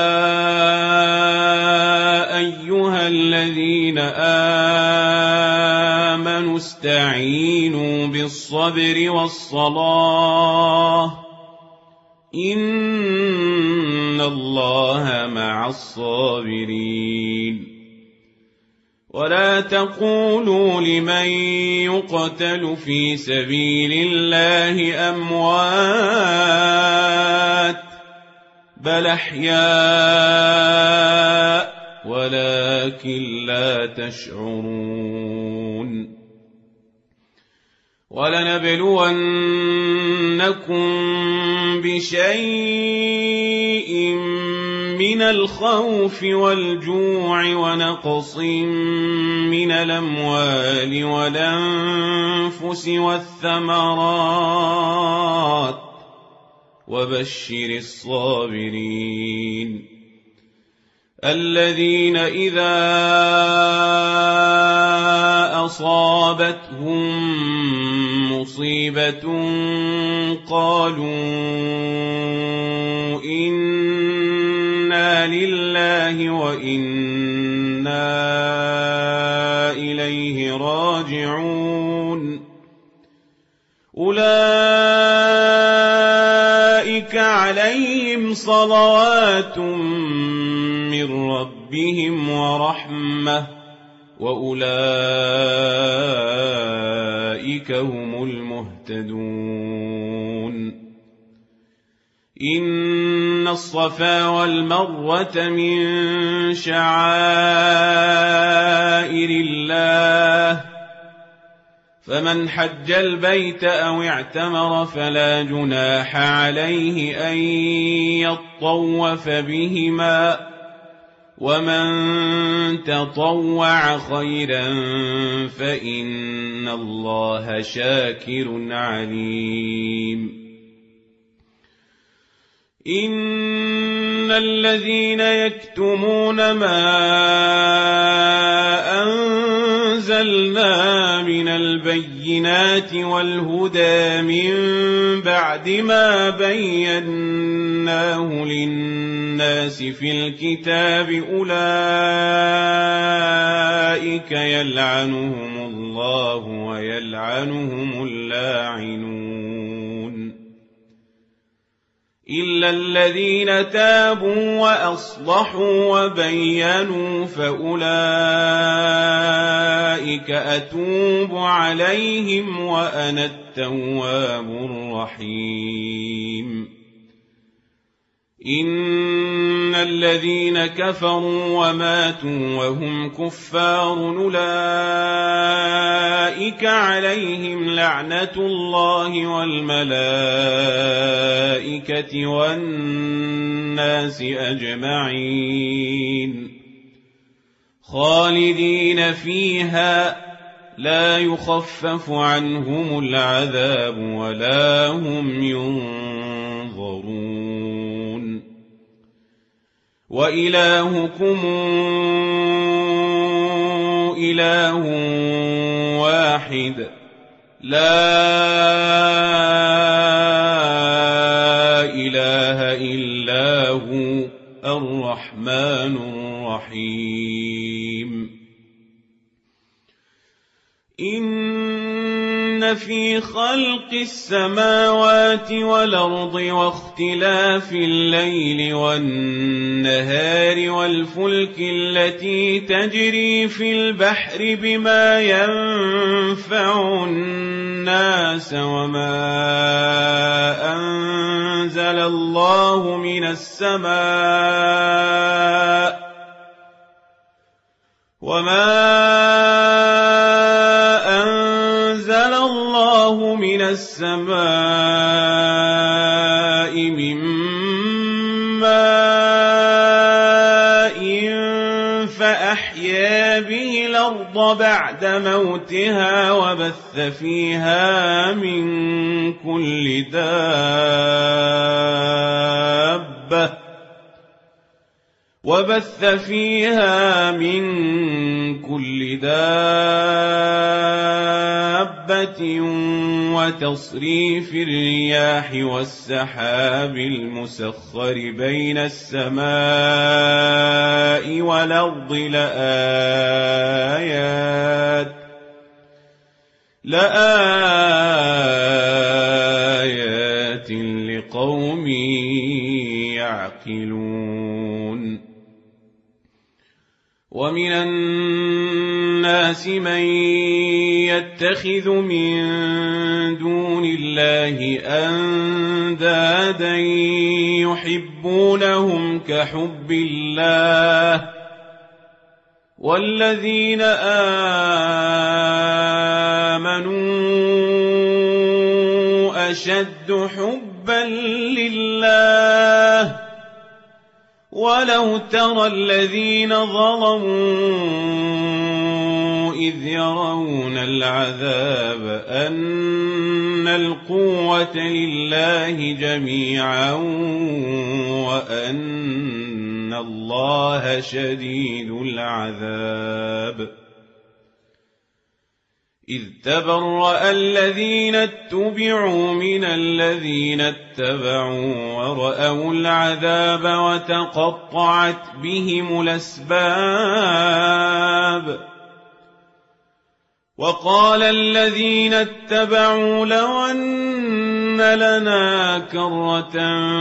أيها الذين آمنوا استعينوا بالصبر والصلاة إن الله مع الصابرين. ولا تقولوا لمن يقتل في سبيل الله أموات بل أحياء ولكن لا تشعرون. ولنبلونكم بشيء من الخوف والجوع ونقص من الأموال والأنفس والثمرات وبشر الصابرين الذين إذا أصابتهم مصيبة قالوا إنا لله وإنا إليه راجعون. أولئك عليهم صلوات من ربهم ورحمة وأولئك هم المهتدون. إن الصفا والمروة من شعائر الله فمن حج البيت أو اعتمر فلا جناح عليه أن يطوف بهما ومن تطوع خيرا فإن الله شاكر عليم. إن الذين يكتمون ما أنزلنا من البينات والهدى من بعد ما بيناه للناس في الكتاب أولئك يلعنهم الله ويلعنهم اللاعنون إلا الذين تابوا وأصلحوا وبينوا فأولئك أتوب عليهم وأنا التواب الرحيم. إن الذين كفروا وماتوا وهم كفار أولئك عليهم لعنة الله والملائكة والناس أجمعين خالدين فيها لا يخفف عنهم العذاب ولا هم ينظرون. وإلهكم إله واحد لا إله إلا هو الرحمن الرحيم. إن في خلق السماوات والأرض واختلاف الليل والنهار والفلك التي تجري في البحر بما ينفع الناس وما أنزل الله من السماء من ماء فأحيا به الأرض بعد موتها وبث فيها من كل دابة وبث فيها من كل دابة وتصريف الرياح والسحاب المسخر بين السماء والأرض لآيات لقوم يعقلون. ومن الناس من يتخذ من دون الله أندادا يحبونهم كحب الله والذين آمنوا أشد حبا لله. ولو ترى الذين ظلموا إذ يرون العذاب أن القوة لله جميعا وأن الله شديد العذاب. إذ تبرأ الذين اتبعوا من الذين اتبعوا ورأوا العذاب وتقطعت بهم الأسباب. وقال الذين اتبعوا لو أن لنا كرة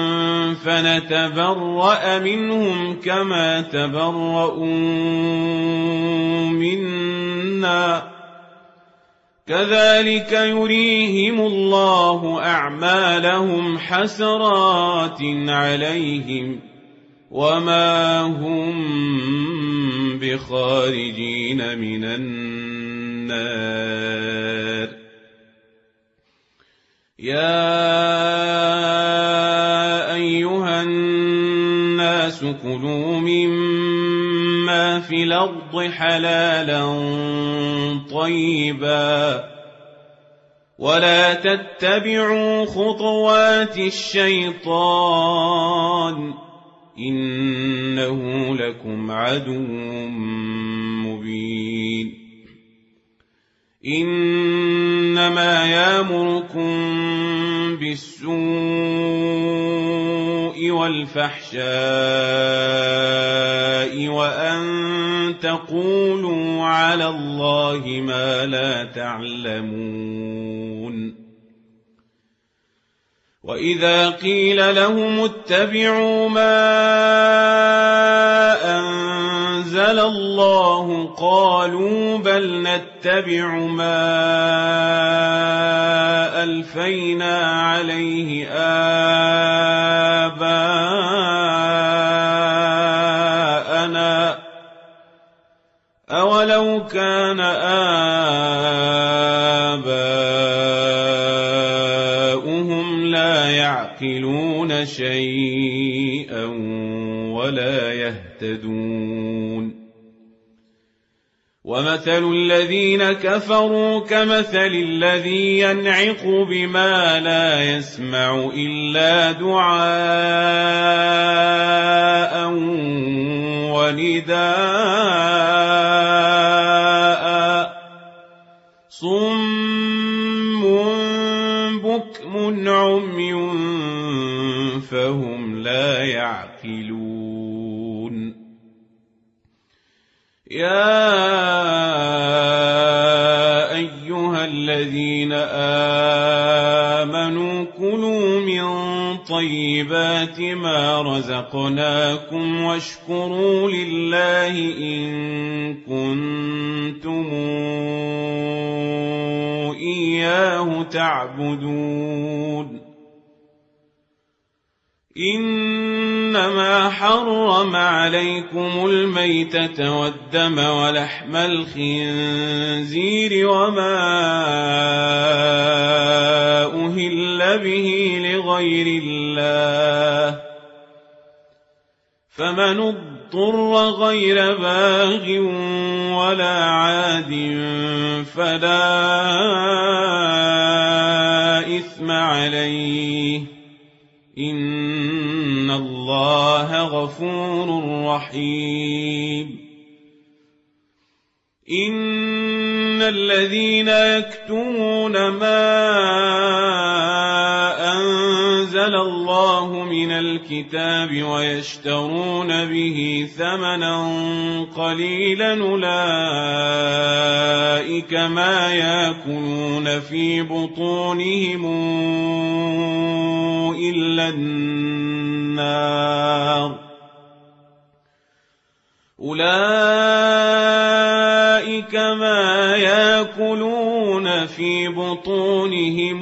فنتبرأ منهم كما تبرؤوا منا كذلك يريهم الله أعمالهم حسرات عليهم وما هم بخارجين من النار. يا أيها الناس كلوا مما في الأرض حلالا طيبا ولا تتبعوا خطوات الشيطان إنه لكم عدو مبين. إنما يأمركم بالسوء والفحشاء وأن تقولوا على الله ما لا تعلمون. وإذا قيل لهم اتبعوا ما أنزل الله قالوا بل نتبع ما ألفينا عليه آباءنا أولو كان آباؤهم لا يعقلون شيئا ولا يهتدون. ومثل الذين كفروا كمثل الذي ينعق بما لا يسمع إلا دعاء ونداء صم بكم عمي فهم لا يعقلون. يا أيها الذين آمنوا كلوا من طيبات ما رزقناكم واشكروا لله إن كنتم إياه تعبدون. إنما حرم عليكم الميتة والدم ولحم الخنزير وما أهل به لغير الله فمن اضطر غير باغ ولا عاد فلا إثم عليه إن الله الله غفور رحيم إن الذين يكتمون ما أنزل الله من الكتاب ويشترون به ثمنا قليلا أولئك ما يأكلون في بطونهم إلا النار أولئك ما يأكلون في بطونهم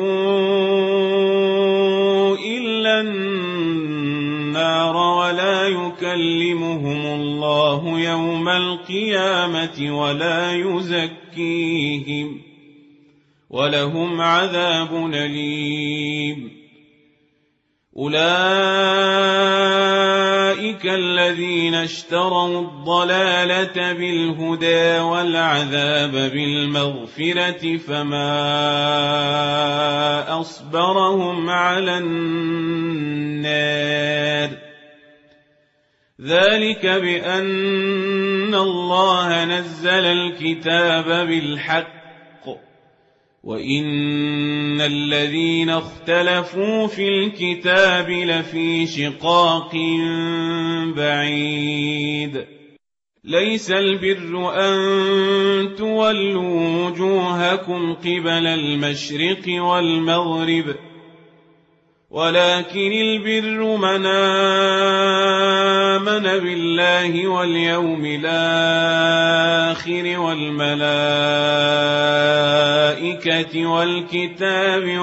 إلا النار ولا يكلمهم الله يوم القيامة ولا يزكيهم ولهم عذاب أليم أولئك الذين اشتروا الضلالة بالهدى والعذاب بالمغفرة فما أصبرهم على النار ذلك بأن الله نزل الكتاب بالحق وإن الذين اختلفوا في الكتاب لفي شقاق بعيد ليس البر أن تولوا وجوهكم قبل المشرق والمغرب ولكن البر من آمن بالله واليوم الآخر والملائكة والكتاب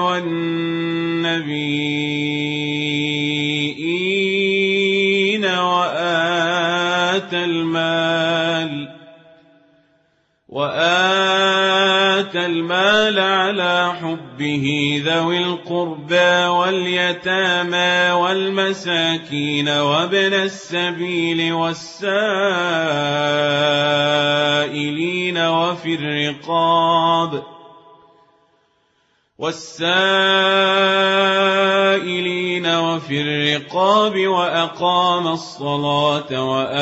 والنبيين وآتى المال على حبه ذوي القربى واليتامى والمساكين وابن السبيل والسائلين وفي الرقاب وأقام الصلاة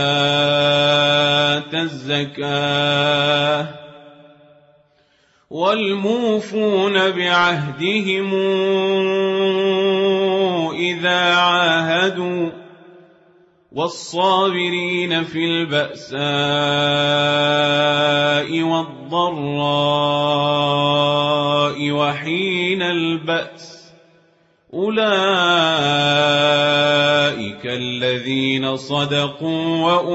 وآتى الزكاة والموفون بعهدهم إذا عاهدوا والصابرين في البأساء والضراء وحين البأس أولئك الذين صدقوا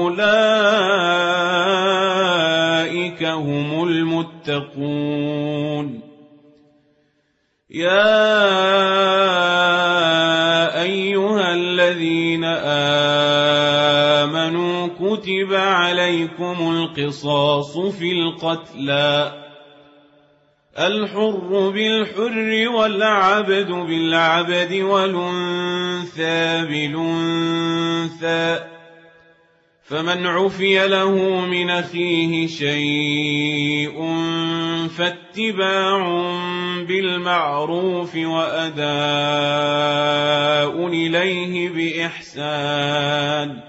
وأولئك هم المتقون يا أيها الذين آمنوا كتب عليكم القصاص في القتلى الحر بالحر والعبد بالعبد والأنثى بالأنثى فمن عفي له من أخيه شيء فاتباع بالمعروف وأداء إليه بإحسان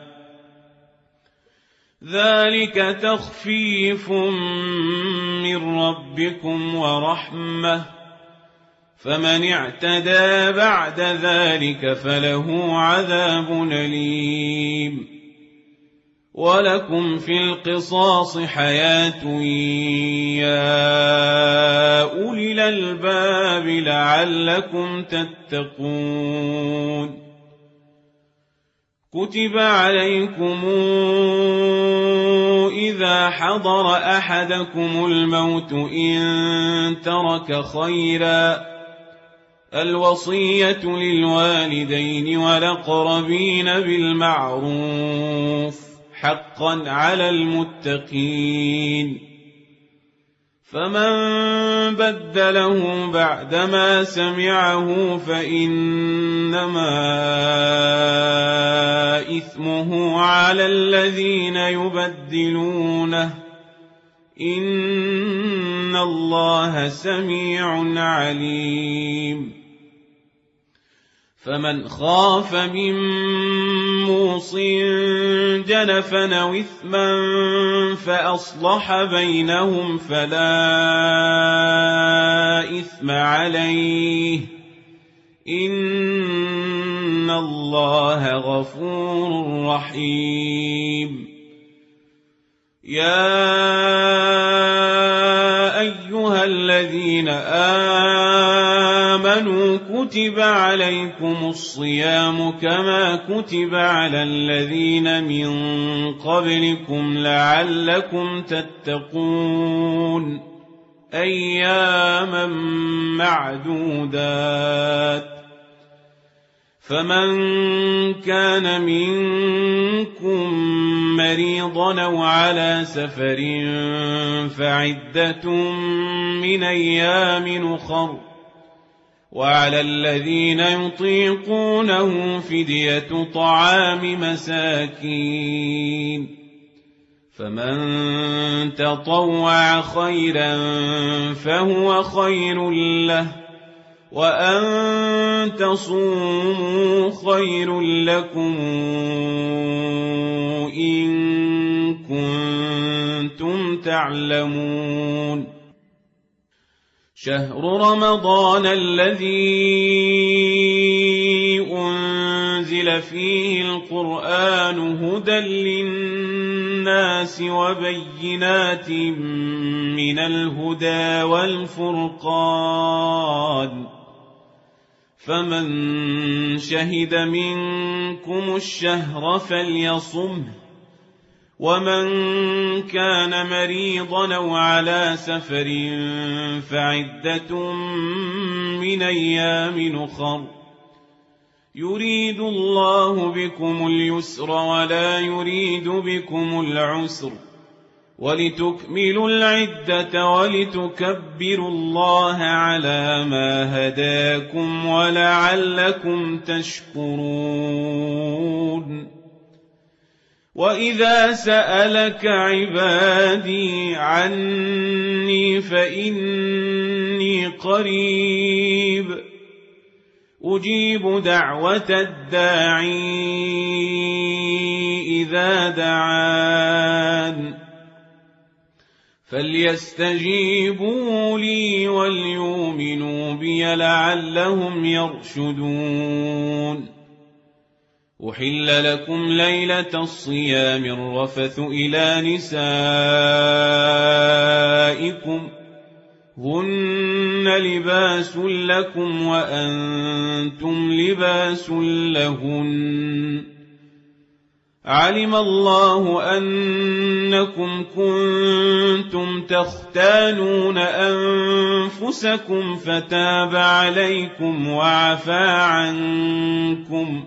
ذلك تخفيف من ربكم ورحمة فمن اعتدى بعد ذلك فله عذاب أليم ولكم في القصاص حياة يا أولي الألباب لعلكم تتقون كتب عليكم إذا حضر أحدكم الموت إن ترك خيرا الوصية للوالدين والأقربين بالمعروف حقا على المتقين فمن بدله بعدما سمعه فإنما إثمه على الذين يبدلونه إن الله سميع عليم فمن خاف من موص جنفا أو إثما فأصلح بينهم فلا إثم عليه إن الله غفور رحيم. يا أيها الذين آمنوا كتب عليكم الصيام كما كتب على الذين من قبلكم لعلكم تتقون أياما معدودات. فمن كان منكم مريضا أو على سفر فعدة من أيام أخر وعلى الذين يطيقونه فدية طعام مساكين فمن تطوع خيرا فهو خير له وأن تصوموا خير لكم إن كنتم تعلمون. شهر رمضان الذي أنزل فيه القرآن هدى للناس وبينات من الهدى والفرقان فمن شهد منكم الشهر فليصمه ومن كان مريضا أو على سفر فعدة من أيام أخر يريد الله بكم اليسر ولا يريد بكم العسر ولتكملوا العدة ولتكبروا الله على ما هداكم ولعلكم تشكرون. وإذا سألك عبادي عني فإني قريب أجيب دعوة الداعي إذا دعان فليستجيبوا لي وليؤمنوا بي لعلهم يرشدون. أحل لكم ليلة الصيام الرفث إلى نسائكم هن لباس لكم وأنتم لباس لهن علم الله أنكم كنتم تختانون أنفسكم فتاب عليكم وعفى عنكم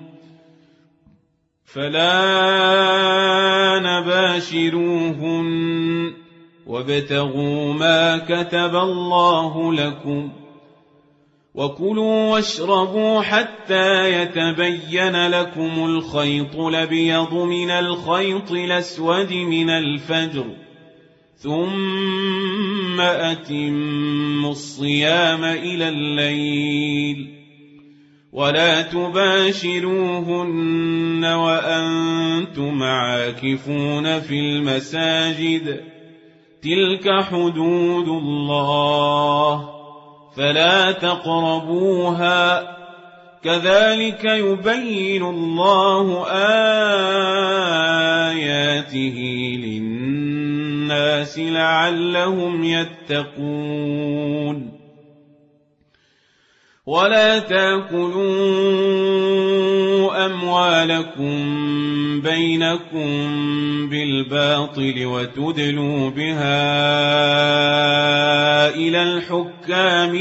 فلا نباشروهن وابتغوا ما كتب الله لكم وكلوا واشربوا حتى يتبين لكم الخيط الأبيض من الخيط الأسود من الفجر ثم أتموا الصيام إلى الليل ولا تباشروهن وأنتم عاكفون في المساجد تلك حدود الله فلا تقربوها كذلك يبين الله آياته للناس لعلهم يتقون. ولا تأكلوا أموالكم بينكم بالباطل وتدلوا بها إلى الحكام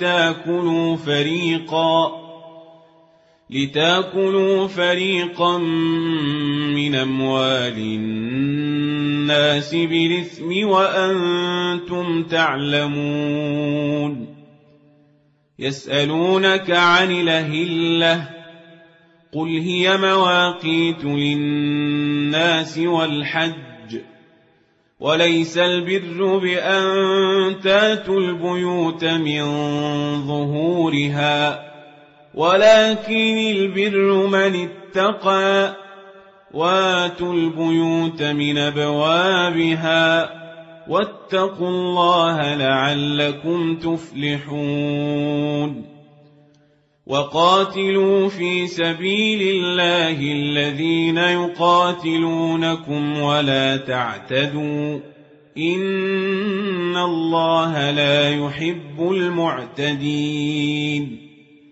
لتأكلوا فريقا من أموال الناس بالإثم وأنتم تعلمون. يسألونك عن الأهلة قل هي مواقيت للناس والحج وليس البر بأن تاتوا البيوت من ظهورها ولكن البر من اتقى وآتوا البيوت من أبوابها واتقوا الله لعلكم تفلحون وقاتلوا في سبيل الله الذين يقاتلونكم ولا تعتدوا إن الله لا يحب المعتدين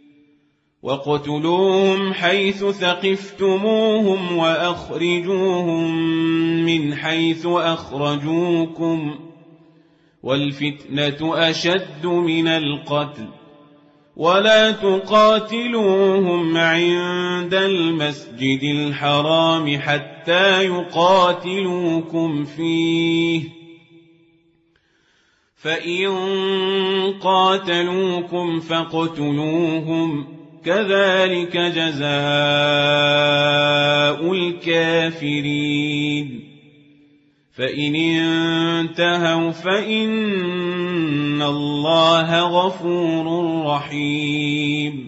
واقتلوهم حيث ثقفتموهم وأخرجوهم من حيث أخرجوكم والفتنة أشد من القتل ولا تقاتلوهم عند المسجد الحرام حتى يقاتلوكم فيه فإن قاتلوكم فاقتلوهم كذلك جزاء الكافرين فإن انتهوا فإن الله غفور رحيم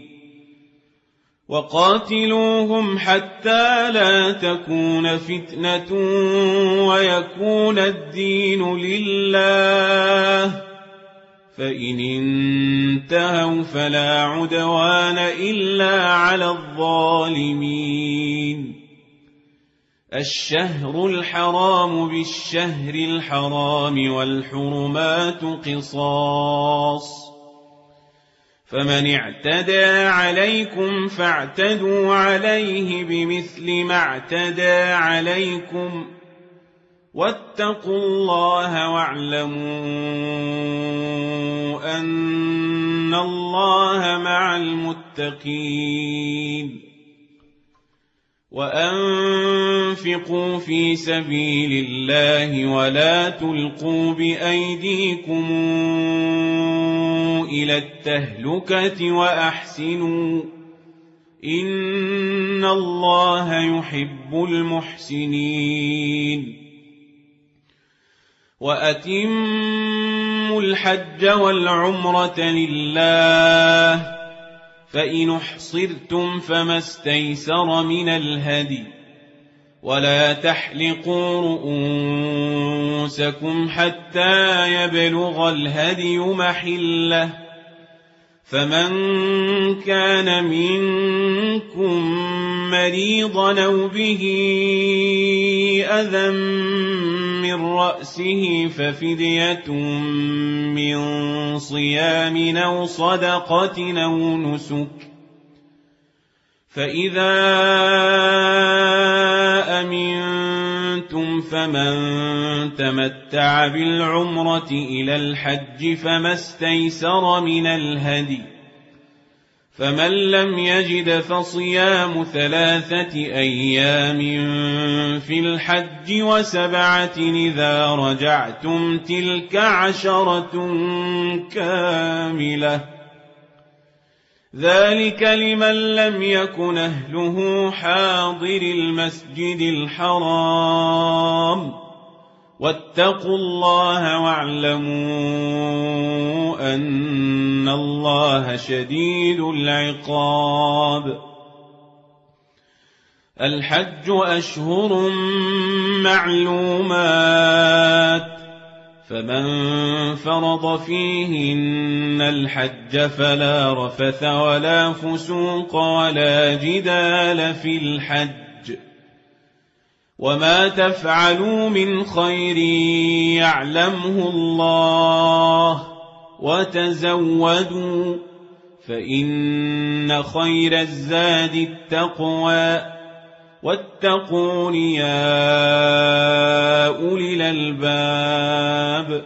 وقاتلوهم حتى لا تكون فتنة ويكون الدين لله فإن انتهوا فلا عدوان إلا على الظالمين الشهر الحرام بالشهر الحرام والحرمات قصاص فمن اعتدى عليكم فاعتدوا عليه بمثل ما اعتدى عليكم واتقوا الله واعلموا أن الله مع المتقين وأنفقوا في سبيل الله ولا تلقوا بأيديكم إلى التهلكة وأحسنوا إن الله يحب المحسنين وأتموا الحج والعمرة لله فإن احصرتم فما استيسر من الهدي ولا تحلقوا رؤوسكم حتى يبلغ الهدي محله فمن كان منكم مريضا أو به أذى من رأسه ففدية من صيام أو صدقة أو نسك فإذا أمنتم فمن تمتع بالعمرة إلى الحج فما استيسر من الهدي فمن لم يجد فصيام 3 أيام في الحج و7 إذا رجعتم تلك 10 كاملة ذلك لمن لم يكن أهله حاضر المسجد الحرام واتقوا الله واعلموا أن الله شديد العقاب الحج أشهر معلومات فمن فرض فيهن الحج فلا رفث ولا فسوق ولا جدال في الحج وما تفعلوا من خير يعلمه الله وتزودوا فإن خير الزاد التقوى واتقون يا أولي الألباب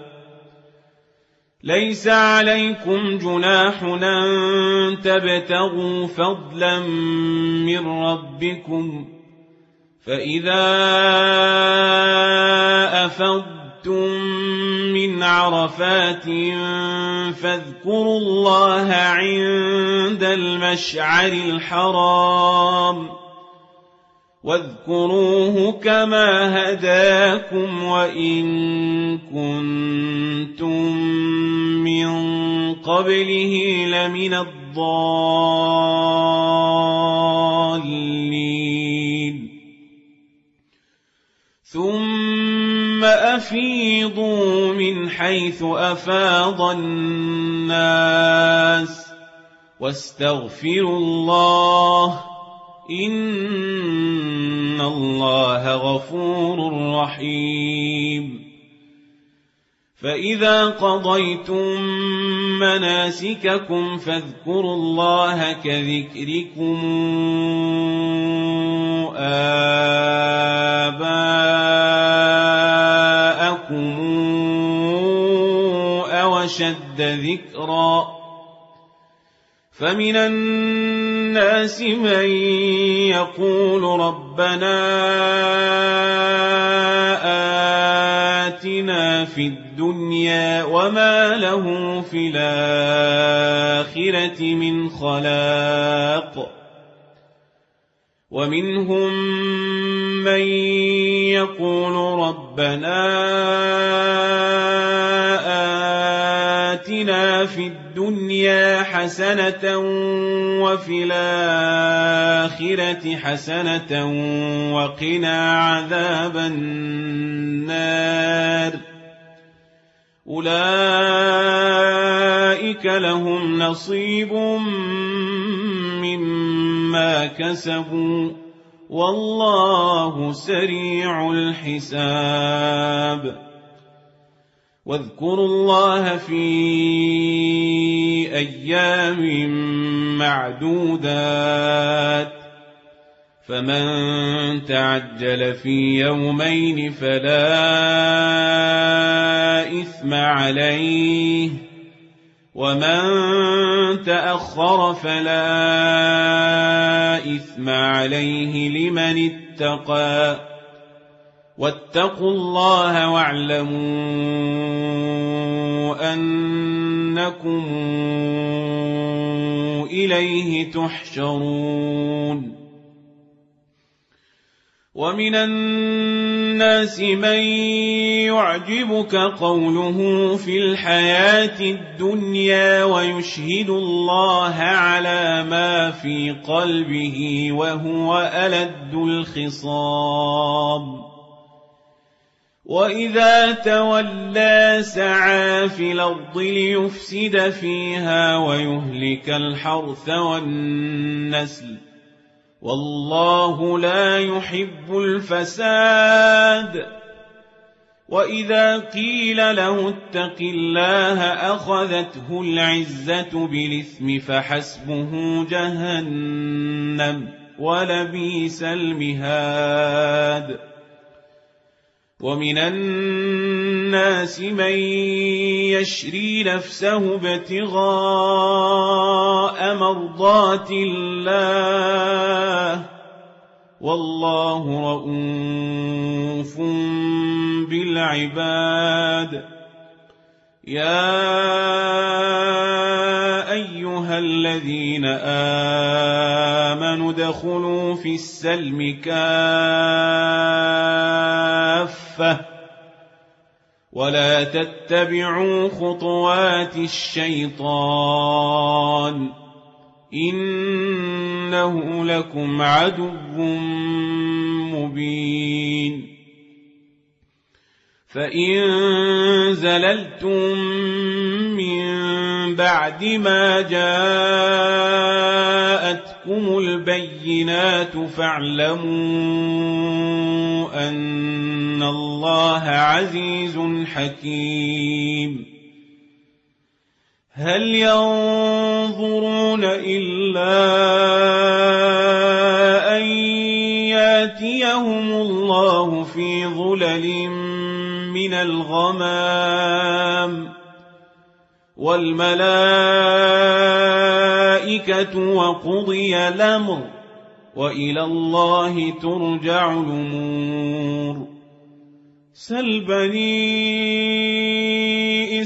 ليس عليكم جناح أن تبتغوا فضلا من ربكم فإذا أفضتم من عرفات فاذكروا الله عند المشعر الحرام واذكروه كما هداكم وإن كنتم من قبله لمن الضالين الضالين ثم أفيضوا من حيث أفاض الناس واستغفروا الله إن الله غفور رحيم فإذا قضيتم مناسككم فاذكروا الله كذكركم آباءكم أو أشد ذكرا فمن الناس من يقول ربنا آتنا في الدنيا وما له في الآخرة من خلاق ومنهم من يقول ربنا آتنا في الدنيا حسنة وفي الآخرة حسنة وقنا عذاب النار أولئك لهم نصيب مما كسبوا والله سريع الحساب واذكروا الله في أيام معدودات فمن تعجل في يومين فلا إثم عليه ومن تأخر فلا إثم عليه لمن اتقى واتقوا الله واعلموا أنكم إليه تحشرون ومن الناس من يعجبك قوله في الحياة الدنيا ويشهد الله على ما في قلبه وهو ألد الخصام وإذا تولى سعى في الأرض ليفسد فيها ويهلك الحرث والنسل والله لا يحب الفساد وإذا قيل له اتق الله أخذته العزة بالإثم فحسبه جهنم ولبئس المهاد ومن الناس من يشري نفسه ابتغاء مرضات الله والله رؤوف بالعباد يا أيها الذين آمنوا ادخلوا في السلم كافة ولا تتبعوا خطوات الشيطان إنه لكم عدو مبين فإن زللتم من بعد ما جاءتكم البينات فاعلموا أن الله عزيز حكيم هل ينظرون إلا أن ياتيهم الله في ظلل من الغمام والملائكة وقضي الأمر وإلى الله ترجع الأمور سل بني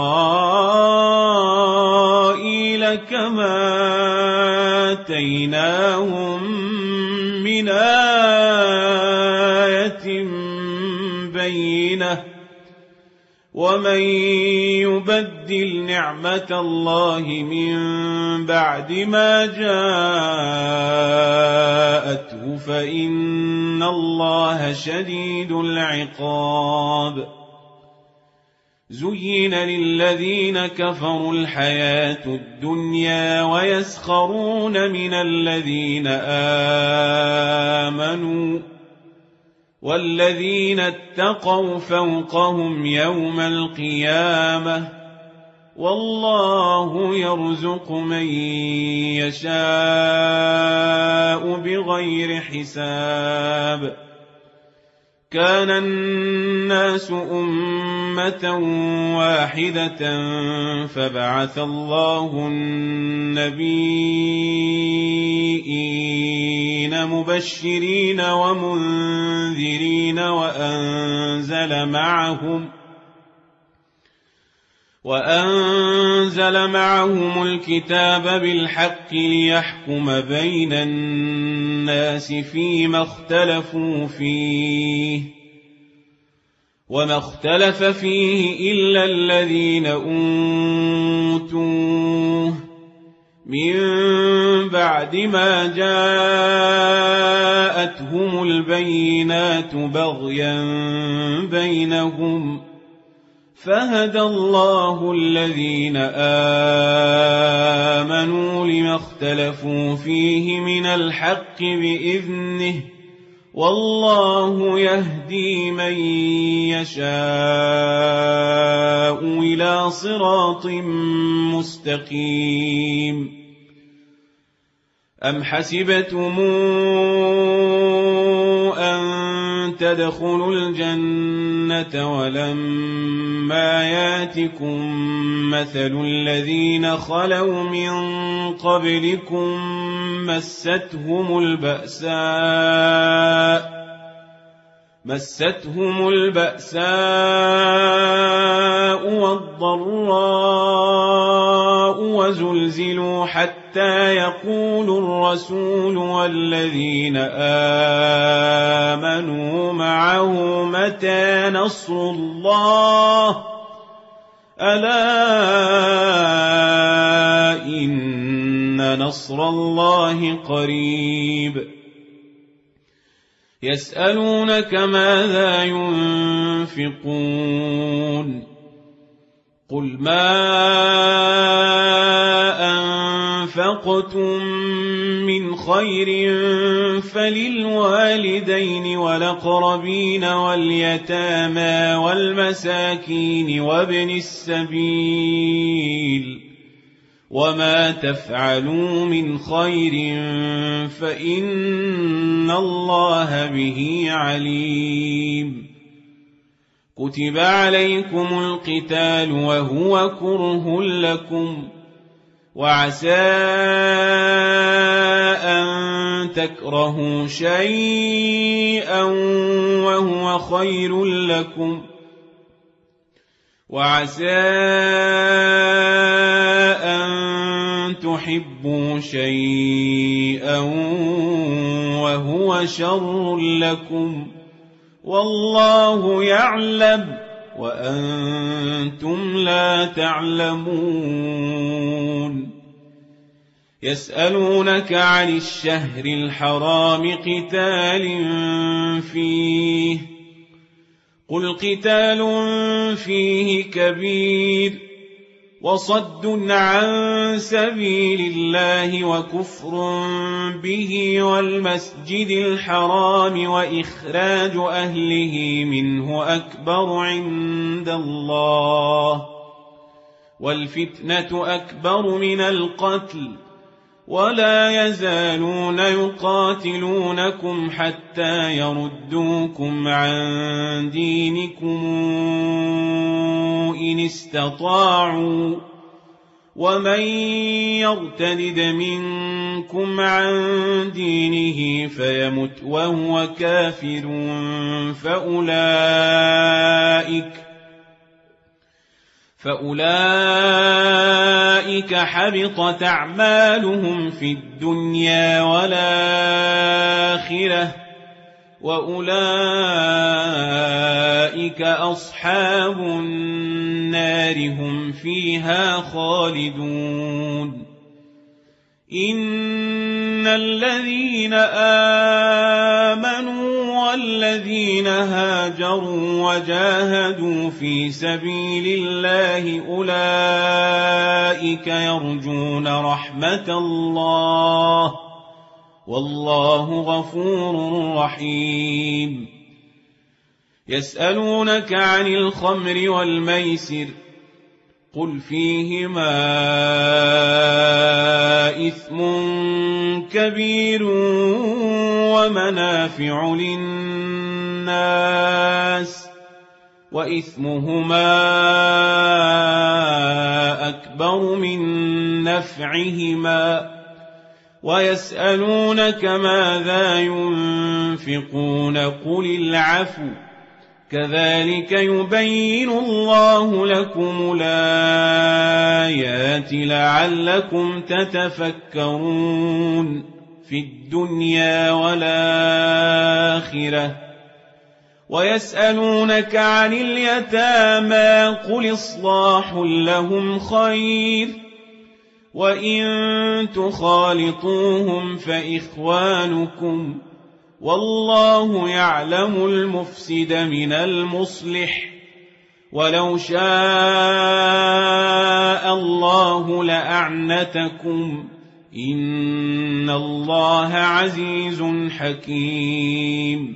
إسرائيل كما آتيناهم من آية بينة ومن يبدل نعمة الله من بعد ما جاءته فإن الله شديد العقاب. زين للذين كفروا الحياة الدنيا ويسخرون من الذين آمنوا والذين اتقوا فوقهم يوم القيامة والله يرزق من يشاء بغير حساب. كان الناس أمة واحدة فبعث الله النبيين مبشرين ومنذرين وأنزل معهم الكتاب بالحق ليحكم بين الناس فيما اختلفوا فيه وما اختلف فيه إلا الذين أوتوه من بعد ما جاءتهم البينات بغيا بينهم فهدى الله الذين آمنوا لما اختلفوا فيه من الحق بإذنه والله يهدي من يشاء إلى صراط مستقيم. أم حسبتم أن تدخلوا الجنة ولما ياتكم مثل الذين خلوا من قبلكم مستهم البأساء والضراء وزلزلوا حتى يقول الرسول والذين آمنوا معه متى نصر الله ألا إن نصر الله قريب. يسألونك ماذا ينفقون قل ما أنفقتم من خير فللوالدين والأقربين واليتامى والمساكين وابن السبيل وما تفعلوا من خير فإن الله به عليم. كتب عليكم القتال وهو كره لكم وعسى أن تكرهوا شيئا وهو خير لكم وعسى أن تحبوا شيئا وهو شر لكم والله يعلم وأنتم لا تعلمون. يسألونك عن الشهر الحرام قتال فيه قل قتال فيه كبير وصد عن سبيل الله وكفر به والمسجد الحرام وإخراج أهله منه أكبر عند الله والفتنة أكبر من القتل ولا يزالون يقاتلونكم حتى يردوكم عن دينكم إن استطاعوا ومن يرتد منكم عن دينه فيمت وهو كافر فأولئك حبطت أعمالهم في الدنيا والآخرة وأولئك أولئك أصحاب النار هم فيها خالدون إن الذين آمنوا والذين هاجروا وجاهدوا في سبيل الله أولئك يرجون رحمة الله والله غفور رحيم يسألونك عن الخمر والميسر قل فيهما إثم كبير ومنافع للناس وإثمهما أكبر من نفعهما ويسألونك ماذا ينفقون قل العفو كذلك يبين الله لكم الآيات لعلكم تتفكرون في الدنيا والآخرة ويسألونك عن اليتامى قل إصلاح لهم خير وإن تخالطوهم فإخوانكم والله يعلم المفسد من المصلح ولو شاء الله لأعنتكم إن الله عزيز حكيم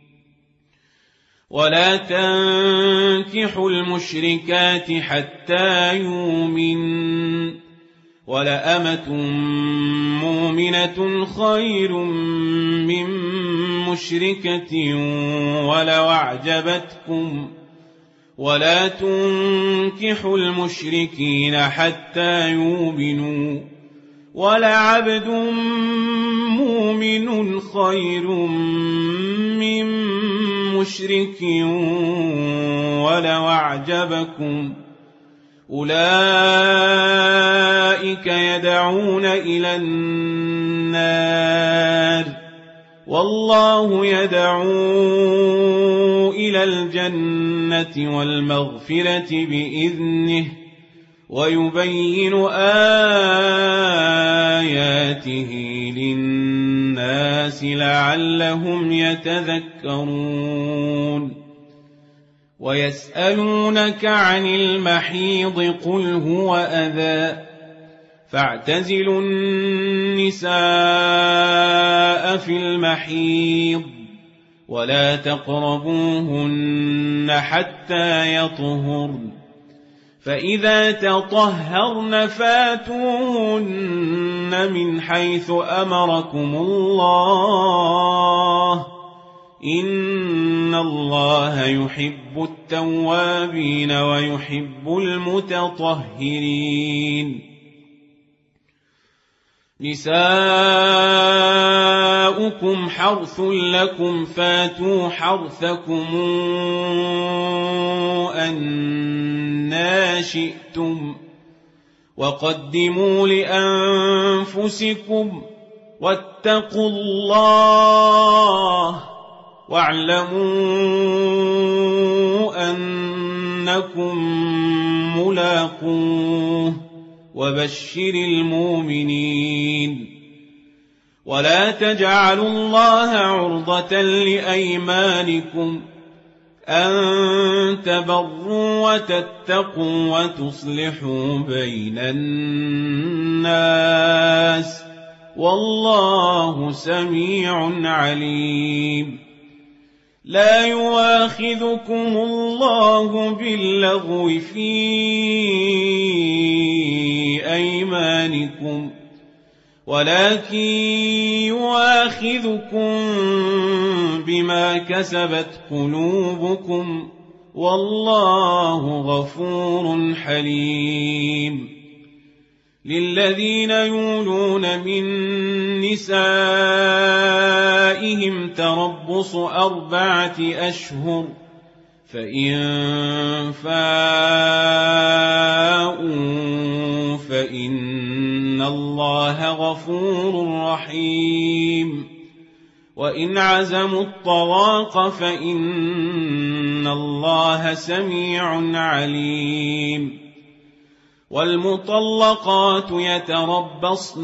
ولا تنكحوا المشركات حتى يؤمنوا ولأمة مؤمنة خير من مشركة ولو أعجبتكم ولا تنكحوا المشركين حتى يؤمنوا ولعبد مؤمن خير من مشرك ولو أعجبكم أولئك يدعون إلى النار والله يدعو إلى الجنة والمغفرة بإذنه ويبين آياته للناس لعلهم يتذكرون ويسألونك عن المحيض قل هو أذى فاعتزلوا النساء في المحيض ولا تقربوهن حتى يطهرن فإذا تطهرن فاتوهن من حيث أمركم الله إن الله يحب التوابين ويحب المتطهرين نساؤكم حرث لكم فاتوا حرثكم أنى شئتم وقدموا لأنفسكم واتقوا الله واعلموا أنكم ملاقوه وبشر المؤمنين ولا تجعلوا الله عرضة لأيمانكم أن تبروا وتتقوا وتصلحوا بين الناس والله سميع عليم لا يؤاخذكم الله باللغو في أيمانكم ولكن يؤاخذكم بما كسبت قلوبكم والله غفور حليم للذين يولون من نسائهم تربص 4 أشهر فإن فاءوا فإن إن الله غفور رحيم. وإن عزموا الطلاق فإن الله سميع عليم والمطلقات يتربصن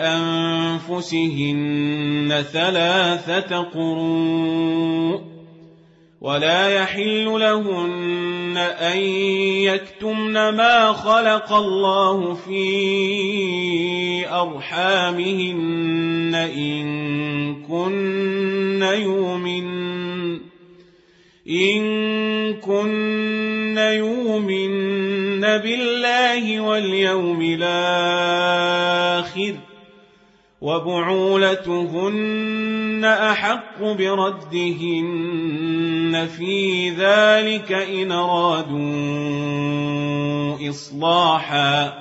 بأنفسهن 3 قروء ولا يحل لهن أن يكتمن ما خلق الله في أرحامهن إن كن يؤمن بالله واليوم الآخر وبعولتهن أحق بردهن في ذلك إن أرادوا إصلاحا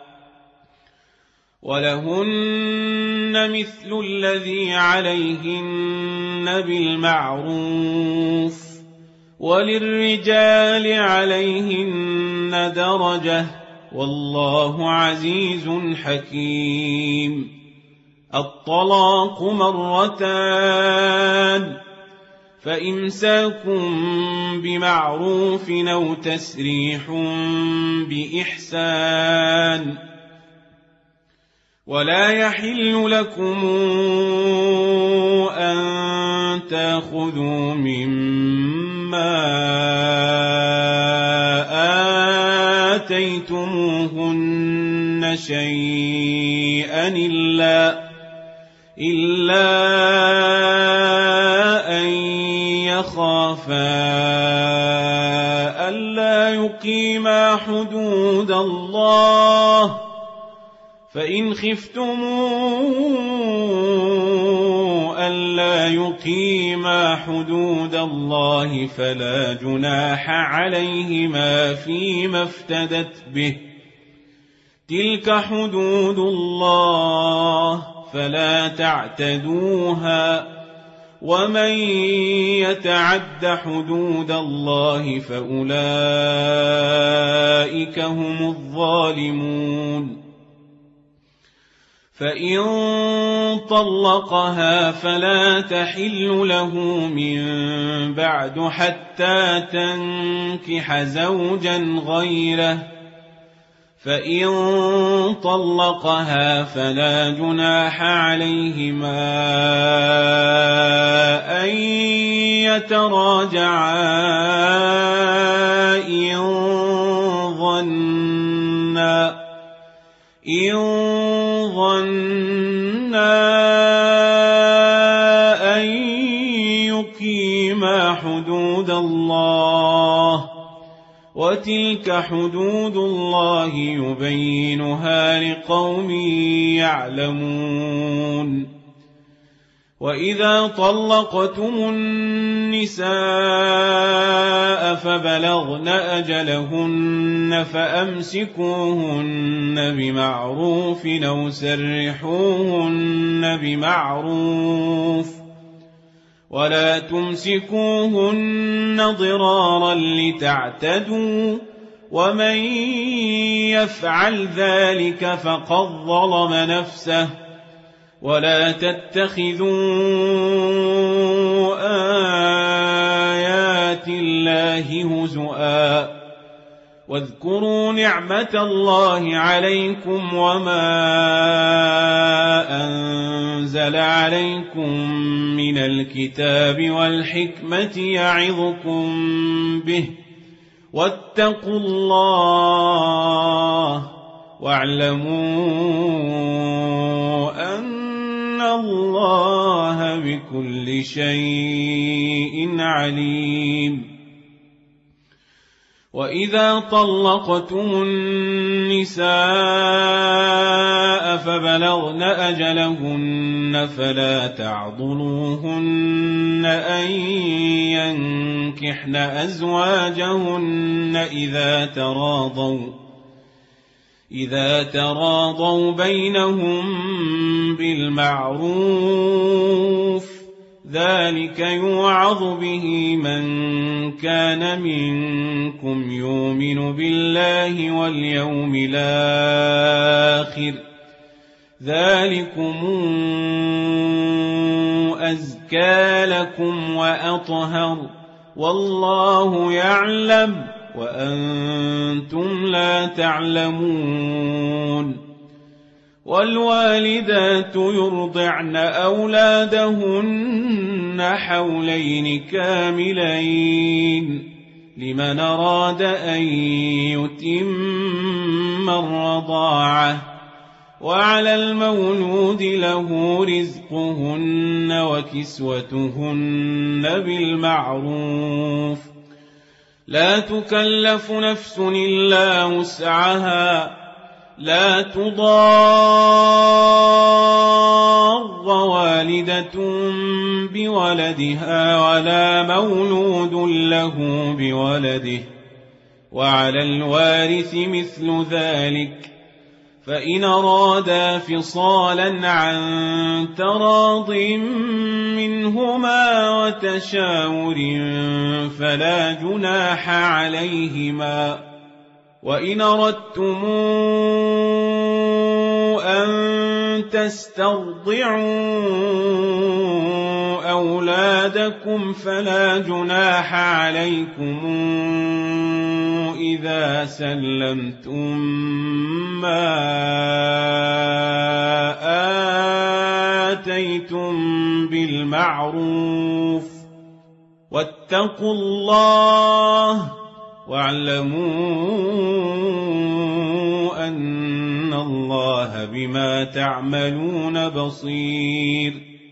ولهن مثل الذي عليهن بالمعروف وللرجال عليهن درجة والله عزيز حكيم الطلاق 2 فإمساك بمعروف أو تسريح بإحسان ولا يحل لكم أن تأخذوا مما آتيتموهن شيئا إلا أن يخافا ألا يقيما حدود الله فإن خفتموا ألا يقيما حدود الله فلا جناح عليهما فيما افتدت به تلك حدود الله فلا تعتدوها ومن يتعد حدود الله فأولئك هم الظالمون فإن طلقها فلا تحل له من بعد حتى تنكح زوجا غيره فإن طلقها فلا جناح عليهما أن يتراجعا إن ظنا أن يقيما حدود الله وتلك حدود الله يبينها لقوم يعلمون وإذا طلقتم النساء فبلغن أجلهن فأمسكوهن بمعروف أو سرحوهن بمعروف ولا تمسكوهن ضرارا لتعتدوا ومن يفعل ذلك فقد ظلم نفسه ولا تتخذوا آيات الله هزؤا واذكروا نعمة الله عليكم وما أنزل عليكم من الكتاب والحكمة يعظكم به واتقوا الله واعلموا أن الله بكل شيء عليم وإذا طلقتم النساء فبلغن أجلهن فلا تعضلوهن أن ينكحن أزواجهن إذا تراضوا بينهم بالمعروف ذلك يوعظ به من كان منكم يؤمن بالله واليوم الآخر ذلكم أزكى أزكى لكم وأطهر والله يعلم وأنتم لا تعلمون والوالدات يرضعن أولادهن حولين كاملين لمن أراد أن يتم الرضاعة وعلى المولود له رزقهن وكسوتهن بالمعروف لا تكلف نفس إلا وسعها لا تضار والدة بولدها ولا مولود له بولده وعلى الوارث مثل ذلك فإن أرادا فصالا عن تراض منهما وتشاور فلا جناح عليهما وإن أردتم أن تسترضعوا أولادكم فلا جناح عليكم إذا سلمتم ما آتيتم بالمعروف واتقوا الله واعلموا أن الله بما تعملون بصير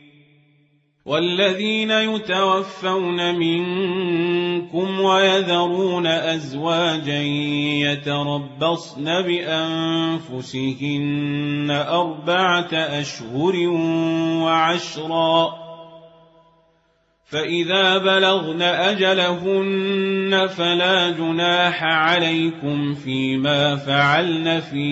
والذين يتوفون منكم ويذرون أزواجا يتربصن بأنفسهن 4 أشهر وعشرا فإذا بلغن أجلهن فلا جناح عليكم فيما فعلن في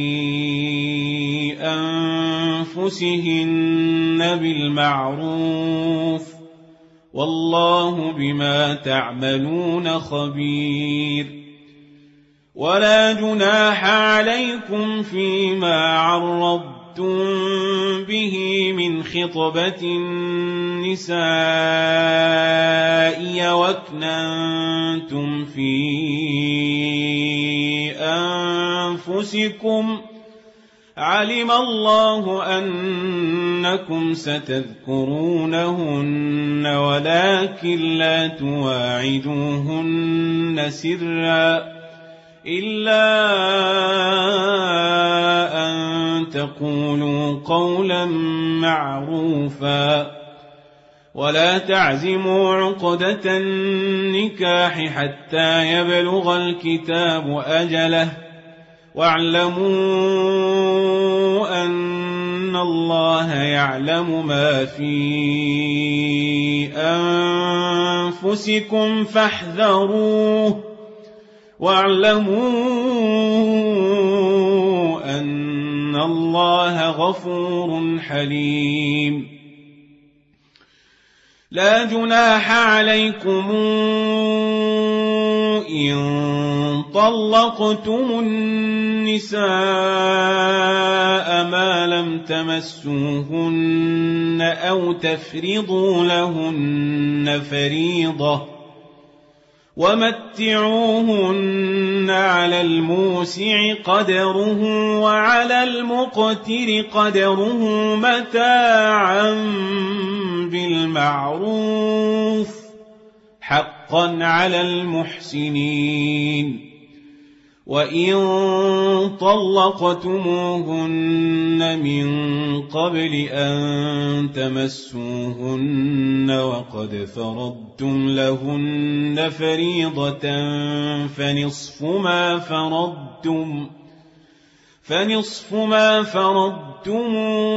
أنفسهن بالمعروف والله بما تعملون خبير ولا جناح عليكم فيما عرضتم به من خطبة النساء وأكننتم في أنفسكم علم الله أنكم ستذكرونهن ولكن لا تواعدوهن سرا إلا أن تقولوا قولا معروفا ولا تعزموا عقدة النكاح حتى يبلغ الكتاب أجله واعلموا أن الله يعلم ما في أنفسكم فاحذروه واعلموا أن الله غفور حليم لا جناح عليكم إن طلقتم النساء ما لم تمسوهن أو تفرضوا لهن فريضة ومتعوهن على الموسع قدره وعلى المقتر قدره متاعا بالمعروف حقا على المحسنين وإن طلقتموهن من قبل أن تمسوهن وقد فرضتم لهن فريضة فنصف ما فرضتم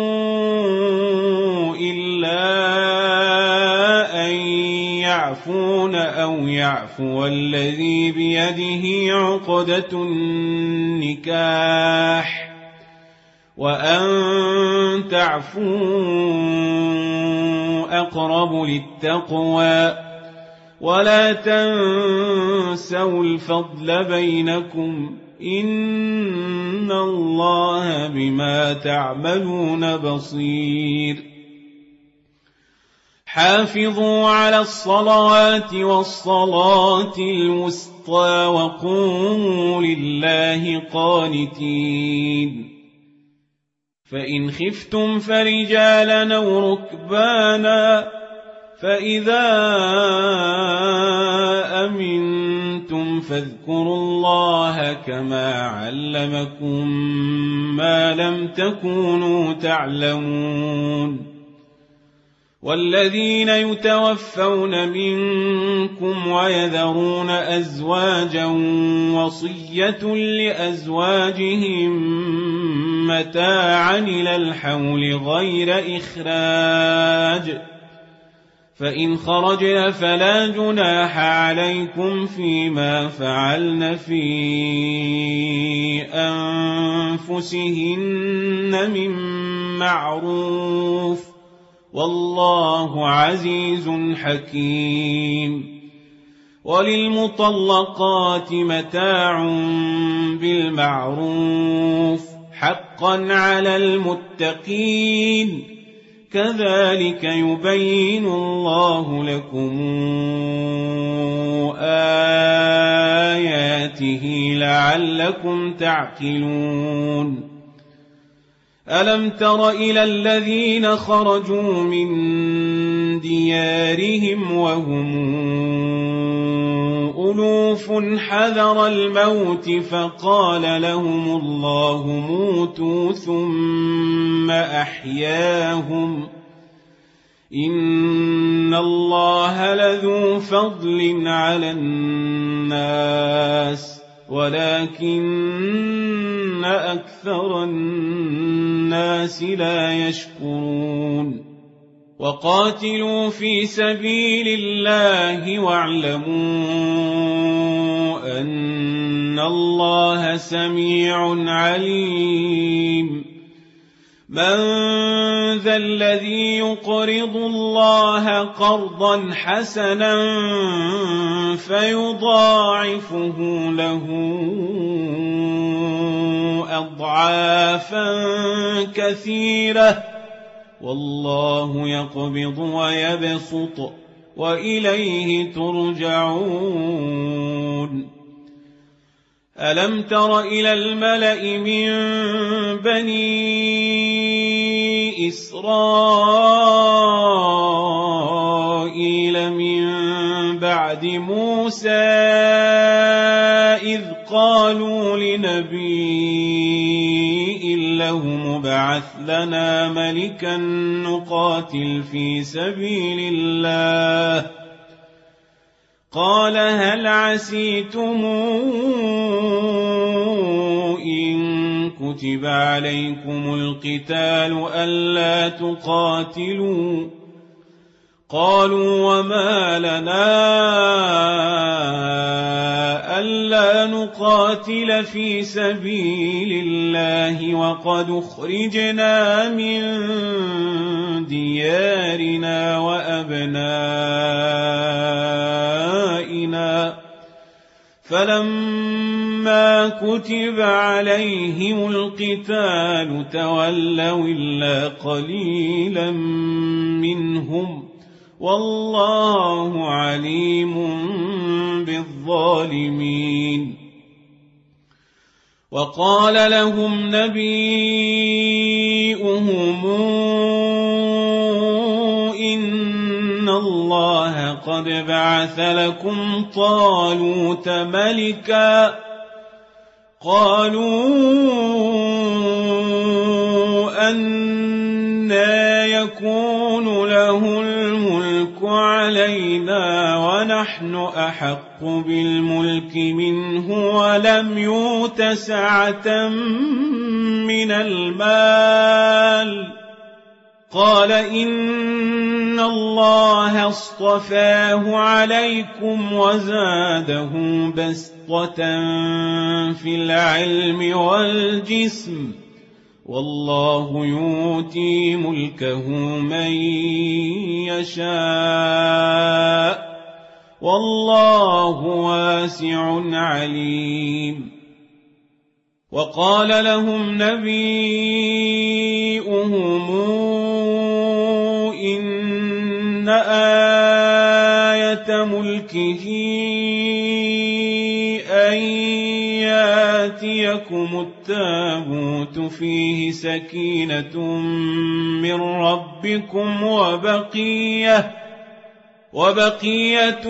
إلا أن يعفون أو يعفو الذي بيده عقدة النكاح وأن تعفوا أقرب للتقوى ولا تنسوا الفضل بينكم إن الله بما تعملون بصير حافظوا على الصلوات والصلاة الوسطى وقوموا لله قانتين فإن خفتم فرجالا أو ركبانا فإذا أمنتم فاذكروا الله كما علمكم ما لم تكونوا تعلمون والذين يتوفون منكم ويذرون أزواجا وصية لأزواجهم متاعا إلى الحول غير إخراج فإن خرجن فلا جناح عليكم فيما فعلن في أنفسهن من معروف والله عزيز حكيم وللمطلقات متاع بالمعروف حقا على المتقين كذلك يبين الله لكم آياته لعلكم تعقلون ألم تر إلى الذين خرجوا من ديارهم وهم ألوف حذر الموت فقال لهم الله موتوا ثم أحياهم إن الله لذو فضل على الناس ولكن أكثر الناس لا يشكرون وقاتلوا في سبيل الله واعلموا أن الله سميع عليم من ذا الذي يقرض الله قرضا حسنا فيضاعفه له أضعافا كثيرة والله يقبض ويبسط وإليه ترجعون ألم تر إلى الملأ من بني إسرائيل من بعد موسى إذ قالوا لنبي له مبعث لنا ملكا نقاتل في سبيل الله قال هل عسيتم إن كتب عليكم القتال ألا تقاتلوا قالوا وما لنا ألا نقاتل في سبيل الله وقد أخرجنا من ديارنا وأبنائنا فلما كتب عليهم القتال تولوا إلا قليلا منهم والله عليم بالظالمين وقال لهم نبيؤهم إن الله قد بعث لكم طالوت ملكا قالوا أنى يكون له الملك علينا ونحن أحق بالملك منه ولم يؤت سعة من المال قال إن الله اصطفاه عليكم وزاده بسطة في العلم والجسم والله يؤتي ملكه من يشاء والله واسع عليم وقال لهم نبيؤهم إن آية ملكه أن يأتيكم التابوت فيه سكينة من ربكم وبقية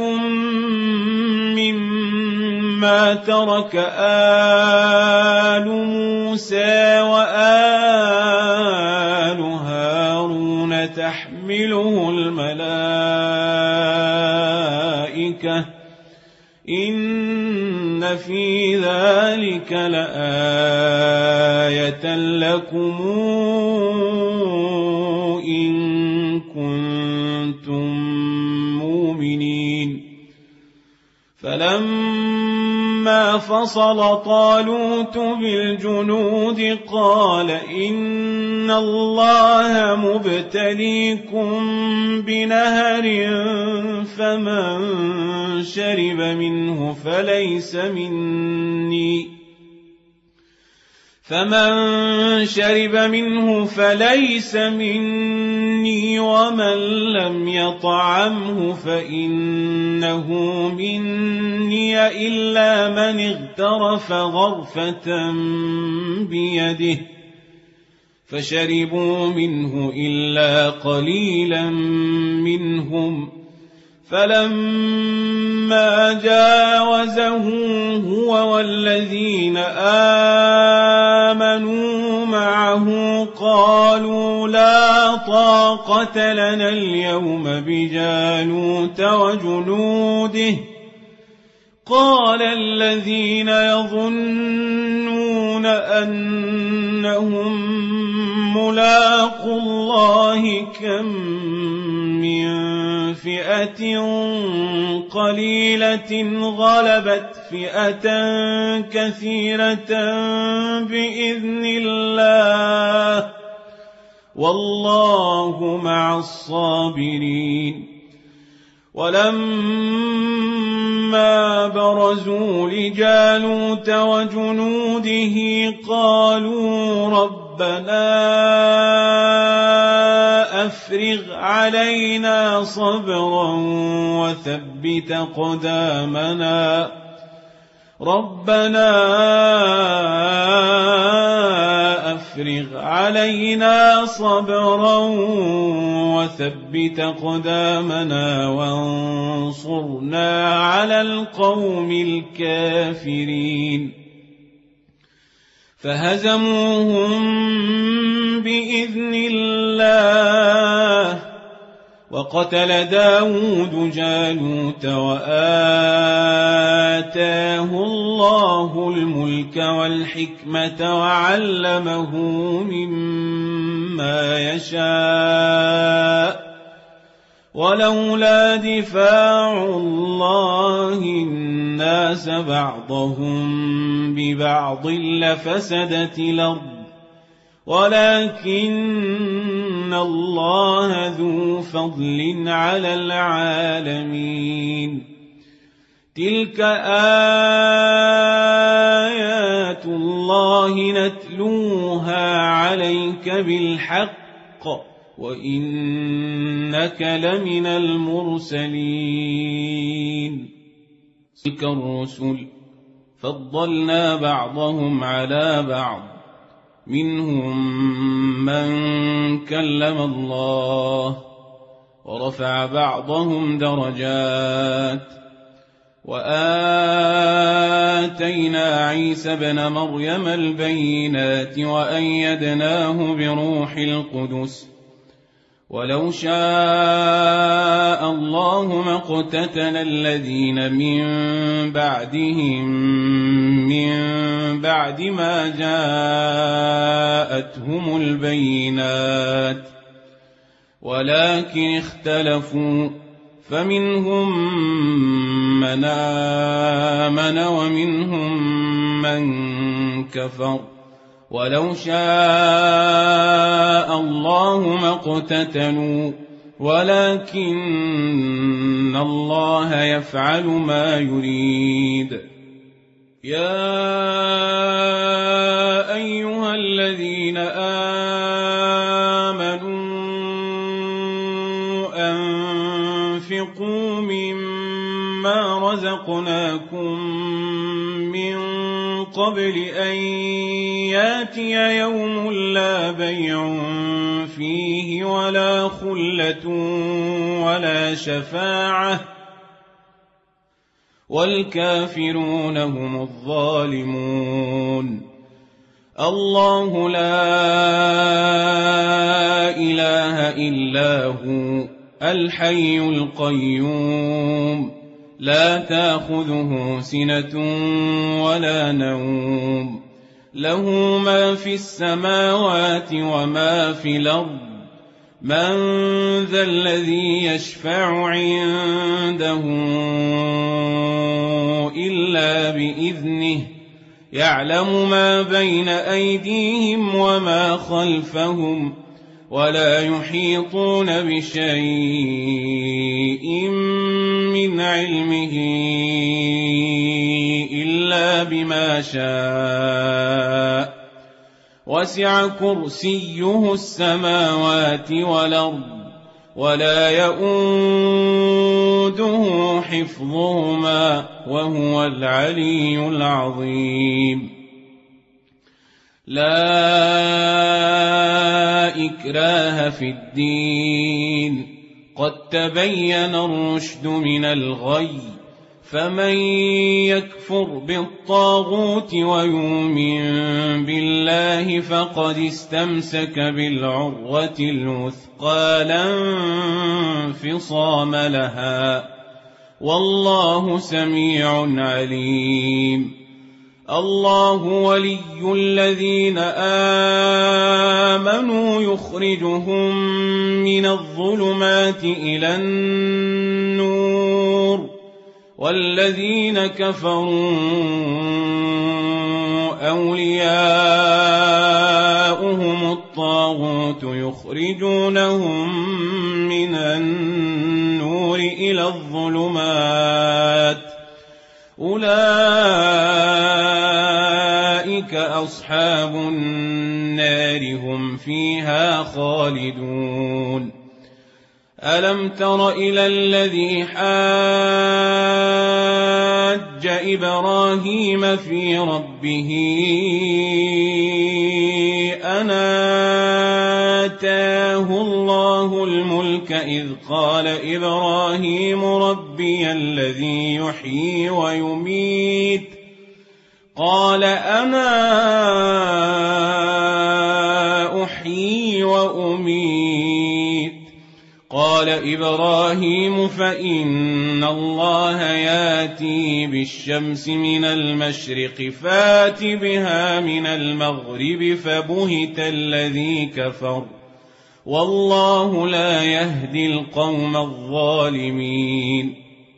مما ترك آل موسى وآل هارون تحمله الملائكة إن في ذلك لآية لكم إن كنتم مؤمنين. فلما فصل طالوت بالجنود قال إن الله مبتليكم بنهر فمن شرب منه فليس مني ومن لم يطعمه فإنه مني إلا من اغترف غرفة بيده فشربوا منه إلا قليلا منهم. فلما جاوزه هو والذين آمنوا معه قالوا لا طاقة لنا اليوم بجالوت وجنوده. قال الذين يظنون أنهم ملاقو الله كم من فئة قليلة غلبت فئة كثيرة بإذن الله والله مع الصابرين. ولما برزوا لجالوت وجنوده قالوا ربنا أفرغ علينا صبرا وثبت قدامنا وانصرنا على القوم الكافرين. فهزموهم بإذن الله وقتل داود جالوت وآتاه الله الملك والحكمة وعلمه مما يشاء ولولا دفاع الله الناس بعضهم ببعض لفسدت الأرض ولكن الله ذو فضل على العالمين. تلك آيات الله نتلوها عليك بالحق وإنك لمن المرسلين. تلك الرسل فضلنا بعضهم على بعض منهم من كلم الله ورفع بعضهم درجات وآتينا عيسى ابن مريم البينات وأيدناه بروح القدس ولو شاء الله ما اقتتل الذين من بعدهم من بعد ما جاءتهم البينات ولكن اختلفوا فمنهم من آمن ومنهم من كفر ولو شاء الله ما اقتتلوا ولكن الله يفعل ما يريد. يا أيها الذين آمنوا من قبل أن ياتي يوم لا بيع فيه ولا خلة ولا شفاعة والكافرون هم الظالمون. الله لا إله إلا هو الحي القيوم لا تأخذه سنة ولا نوم له ما في السماوات وما في الأرض من ذا الذي يشفع عنده إلا بإذنه يعلم ما بين أيديهم وما خلفهم ولا يحيطون بشيء من علمه إلا بما شاء وسع كرسيه السماوات والأرض ولا يؤوده حفظهما وهو العلي العظيم. لا إكراه في الدين قد تبين الرشد من الغي فمن يكفر بالطاغوت ويؤمن بالله فقد استمسك بالعروة الوثقى لا انفصام لها والله سميع عليم. الله ولي الذين آمنوا يخرجهم من الظلمات إلى النور والذين كفروا أولياؤهم الطاغوت يخرجونهم من النور إلى الظلمات أولئك أصحاب النار هم فيها خالدون. ألم تر إلى الذي حاج إبراهيم في ربه أن آتاه الله الملك إذ قال إبراهيم ربي الذي يحيي ويميت قال أنا أحيي وأميت قال إبراهيم فإن الله ياتي بالشمس من المشرق فات بها من المغرب فبهت الذي كفر والله لا يهدي القوم الظالمين.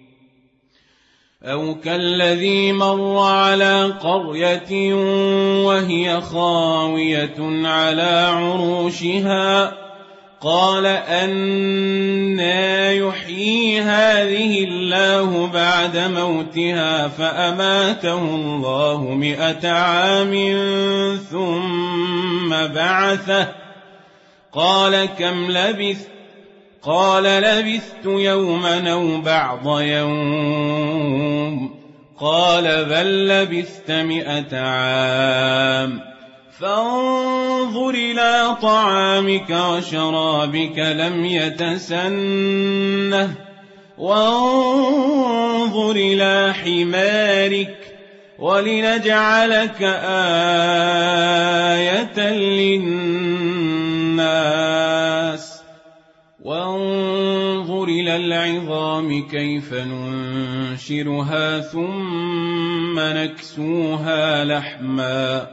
أو كالذي مر على قرية وهي خاوية على عروشها قال أنى يحيي هذه الله بعد موتها فأماته الله 100 عام ثم بعثه قال كم لبثت قال لبثت يوما أو بعض يوم قال بل لبثت 100 عام فانظر إلى طعامك وشرابك لم يتسنه وانظر إلى حمارك ولنجعلك آية للناس وانظر إلى العظام كيف ننشرها ثم نكسوها لحما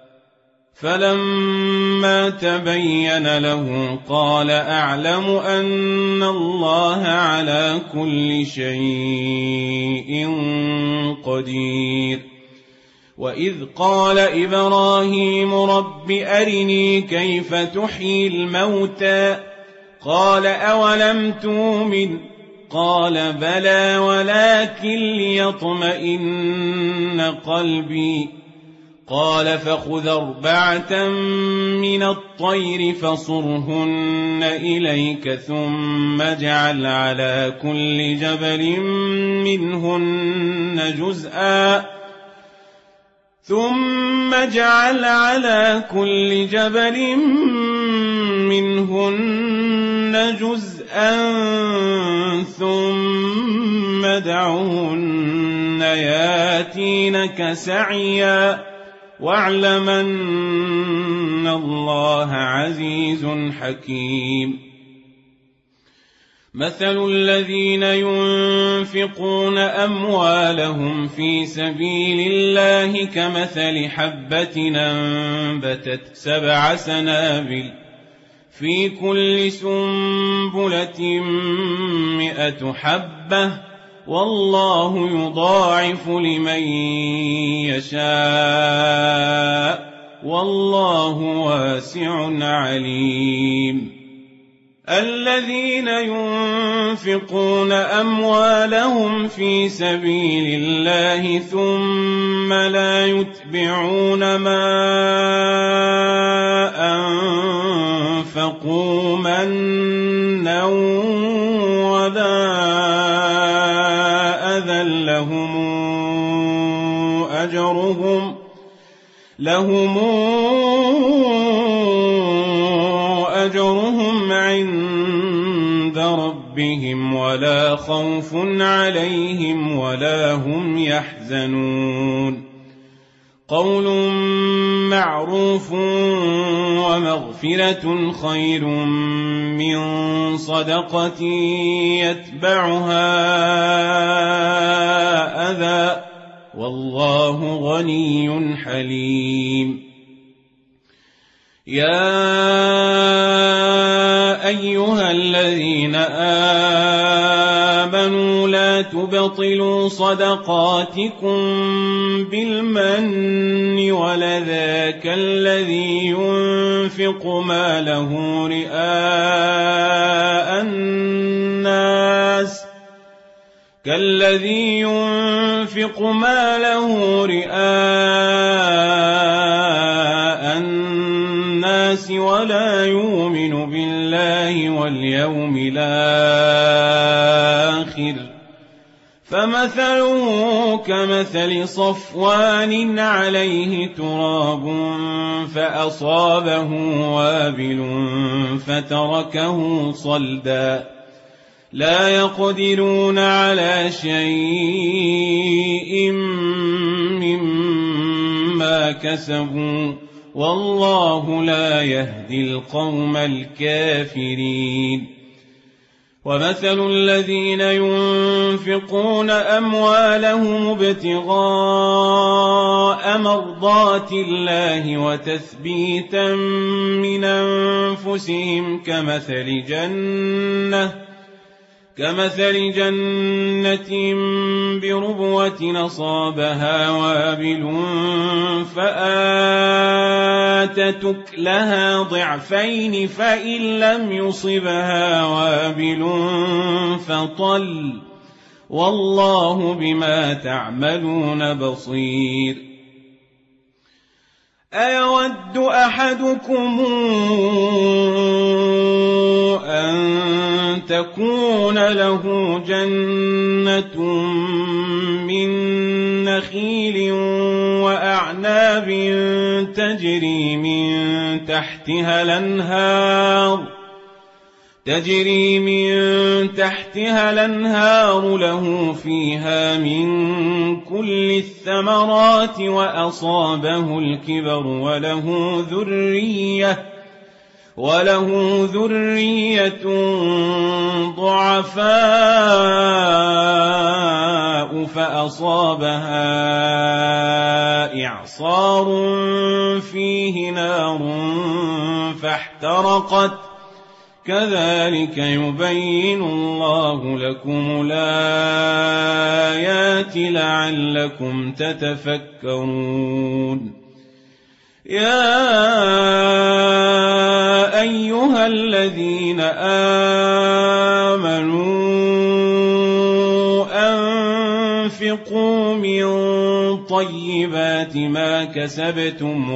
فلما تبين له قال أعلم أن الله على كل شيء قدير. وإذ قال إبراهيم رب أرني كيف تحيي الموتى قال أولم تؤمن قال بلى ولكن ليطمئن قلبي قال فخذ 4 من الطير فصرهن إليك ثم اجعل على كل جبل منهن جزءا ثم ادعهن ياتينك سعيا واعلم أن الله عزيز حكيم مثل الذين ينفقون أموالهم في سبيل الله كمثل حبة أنبتت 7 سنابل في كل سنبلة 100 حبة والله يضاعف لمن يشاء والله واسع عليم الذين ينفقون أموالهم في سبيل الله ثم لا يتبعون ما أنفقوا منا ولا أذى لهم أجرهم عند ربهم ولا خوف عليهم ولا هم يحزنون قول معروف ومغفرة خير من صدقة يتبعها أذى والله غني حليم يا أيها الذين آمنوا لا تبطلوا صدقاتكم بالمن والأذى كالذي ينفق ماله رئاء الناس ولا يؤمن بالله واليوم الآخر فمثله كمثل صفوان عليه تراب فأصابه وابل فتركه صلدا لا يقدرون على شيء مما كسبوا والله لا يهدي القوم الكافرين ومثل الذين ينفقون أموالهم ابتغاء مرضات الله وتثبيتا من أنفسهم كمثل جنة بربوة أصابها وابل فآتت أكلها ضعفين فإن لم يصبها وابل فطل والله بما تعملون بصير أيود أحدكم أن تكون له جنة من نخيل وأعناب تجري من تحتها الأنهار له فيها من كل الثمرات وأصابه الكبر وله ذرية ضعفاء فأصابها إعصار فيه نار فاحترقت كذلك يبين الله لكم الآيات لعلكم تتفكرون يا أيها الذين آمنوا أنفقوا من طيبات ما كسبتم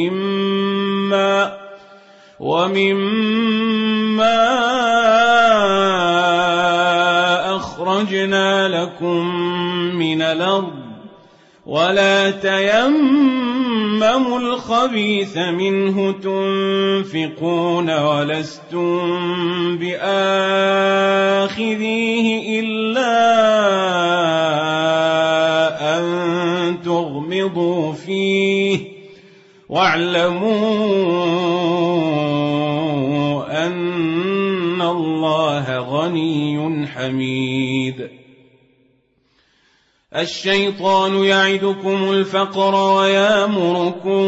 ومما أخرجنا لكم من الأرض ولا تيمموا الخبيث منه تنفقون ولستم بآخذيه إلا أن تغمضوا فيه واعلموا أن الله غني حميد. الشيطان يعدكم الفقر ويأمركم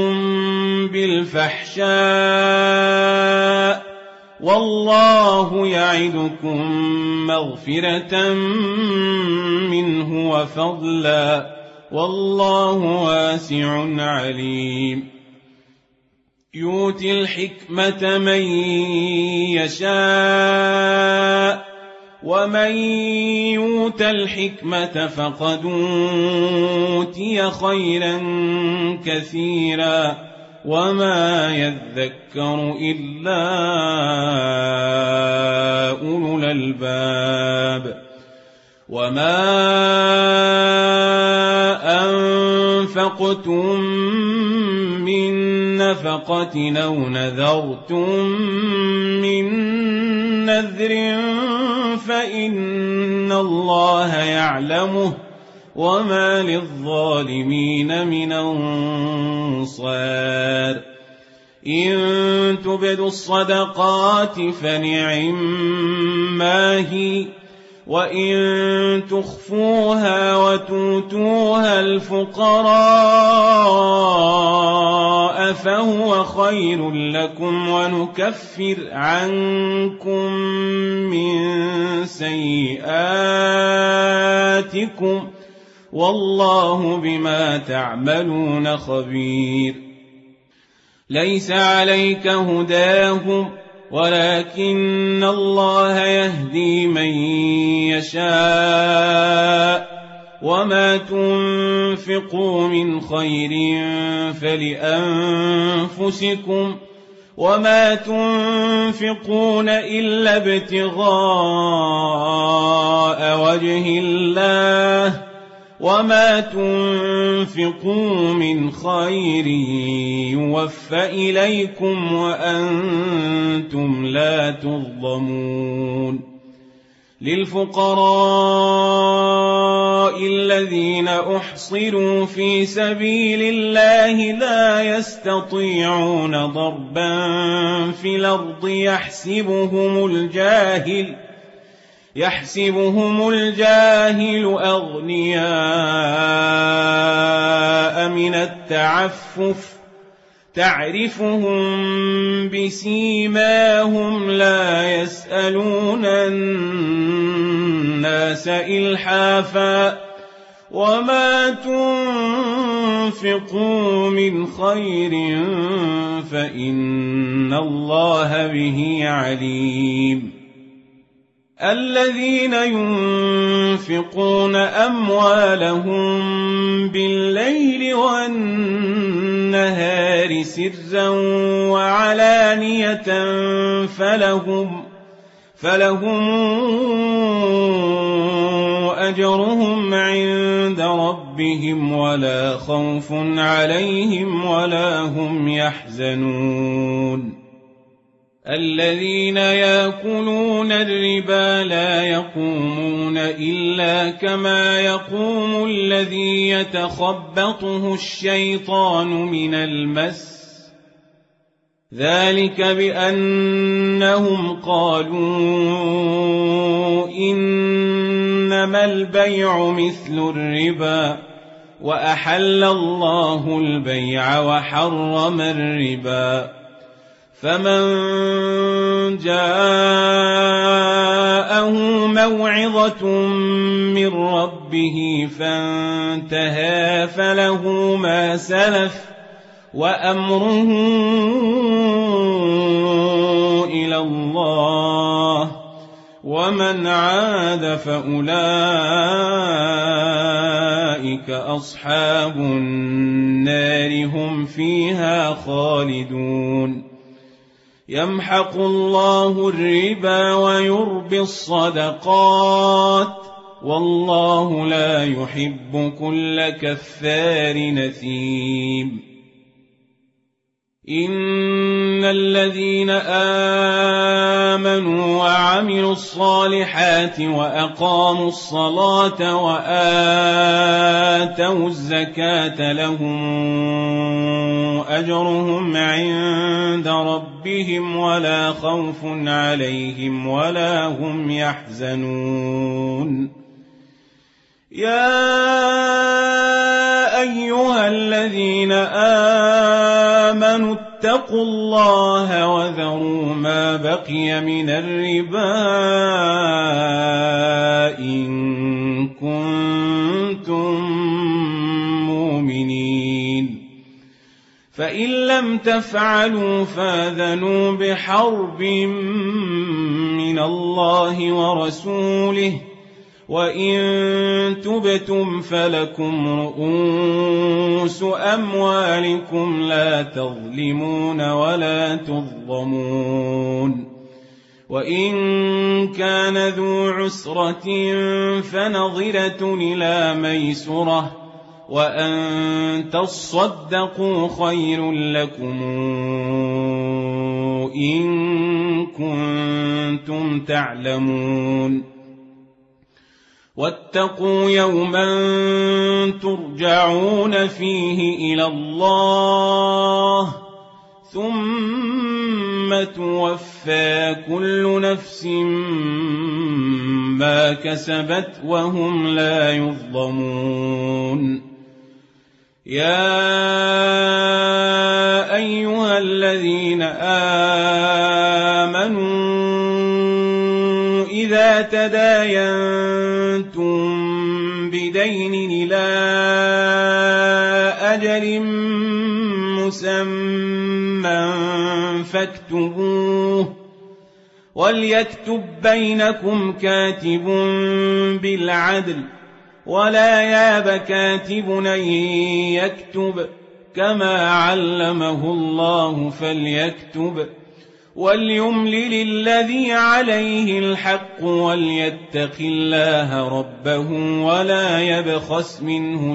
بالفحشاء والله يعدكم مغفرة منه وفضلا والله واسع عليم. يؤتي الحكمة من يشاء ومن يؤت الحكمة فقد أوتي خيرا كثيرا وما يذكر إلا أولو الألباب. وما أنفقتم من نفقة أو نذرتم من نذر فإن الله يعلمه وما للظالمين من أنصار. إن تبدوا الصدقات فنعما هي وإن تخفوها وتؤتوها الفقراء فهو خير لكم ونكفر عنكم من سيئاتكم والله بما تعملون خبير. ليس عليك هداهم ولكن الله يهدي من يشاء وما تنفقوا من خير فلأنفسكم وما تنفقون إلا ابتغاء وجه الله وما تنفقوا من خير يوفى إليكم وأنتم لا تظلمون. للفقراء الذين أحصروا في سبيل الله لا يستطيعون ضربا في الأرض يحسبهم الجاهل أغنياء من التعفف تعرفهم بسيماهم لا يسألون الناس إلحافا وما تنفقوا من خير فإن الله به عليم. الذين ينفقون أموالهم بالليل والنهار سرا وعلانية فلهم أجرهم عند ربهم ولا خوف عليهم ولا هم يحزنون. الذين يأكلون الربا لا يقومون إلا كما يقوم الذي يتخبطه الشيطان من المس ذلك بأنهم قالوا إنما البيع مثل الربا وأحل الله البيع وحرم الربا. فمن جاءه موعظة من ربه فانتهى فله ما سلف وأمره إلى الله ومن عاد فأولئك أولئك أصحاب النار هم فيها خالدون يمحق الله الربا ويربي الصدقات والله لا يحب كل كفار نثيم إن الذين آمنوا وعملوا الصالحات وأقاموا الصلاة وآتوا الزكاة لهم أجرهم عند ربهم ولا خوف عليهم ولا هم يحزنون يا أيها الذين آمنوا اتقوا الله وذروا ما بقي من الربا إن كنتم مؤمنين فإن لم تفعلوا فآذنوا بحرب من الله ورسوله وإن تبتم فلكم رؤوس أموالكم لا تظلمون ولا تظلمون وإن كان ذو عسرة فنظرة إلى ميسرة وأن تصدقوا خير لكم إن كنتم تعلمون واتقوا يوما ترجعون فيه إلى الله ثم توفى كل نفس ما كسبت وهم لا يظلمون يا أيها الذين آمنوا إذا تداينتم بدين إلى أجل مسمى فاكتبوه وليكتب بينكم كاتب بالعدل ولا ياب كاتب أن يكتب كما علمه الله فليكتب وليملل الذي عليه الحق وليتق الله ربه ولا يبخس منه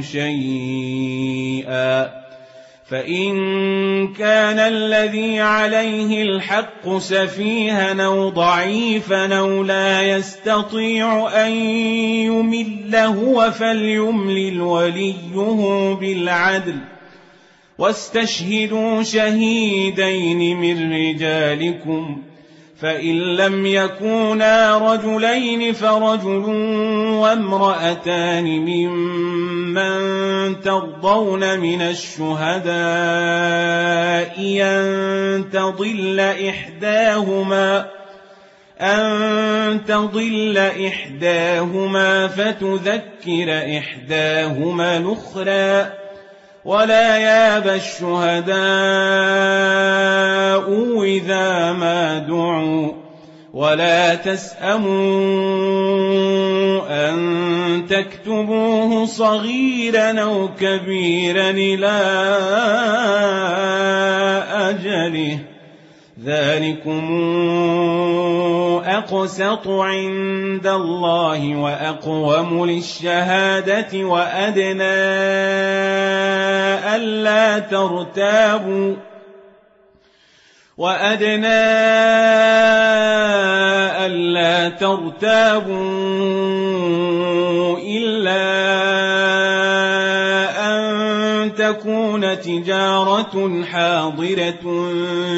شيئا فإن كان الذي عليه الحق سفيها أو ضعيفا أو لا يستطيع أن يمل هو فليملل وليه بالعدل واستشهدوا شهيدين من رجالكم فإن لم يكونا رجلين فرجل وامرأتان ممن ترضون من الشهداء أن تضل إحداهما فتذكر إحداهما الأخرى ولا ياب الشهداء إذا ما دعوا ولا تسأموا أن تكتبوه صغيرا أو كبيرا إلى أجله ذلكم أقسط عند الله وأقوم للشهادة وأدنى ألا ترتابوا إلا أن تكون تجارة حاضرة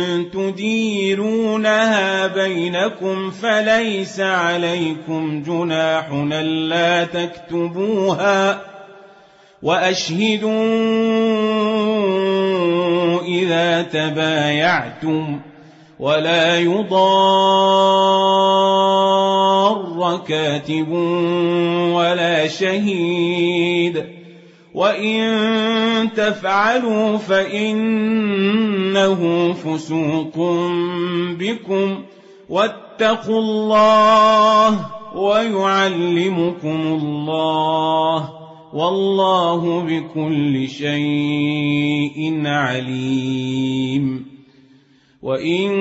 تديرونها بينكم فليس عليكم جناح ألا تكتبوها وأشهدوا إذا تبايعتم ولا يضار كاتب ولا شهيد وإن تفعلوا فإنه فسوق بكم واتقوا الله ويعلمكم الله والله بكل شيء عليم. وإن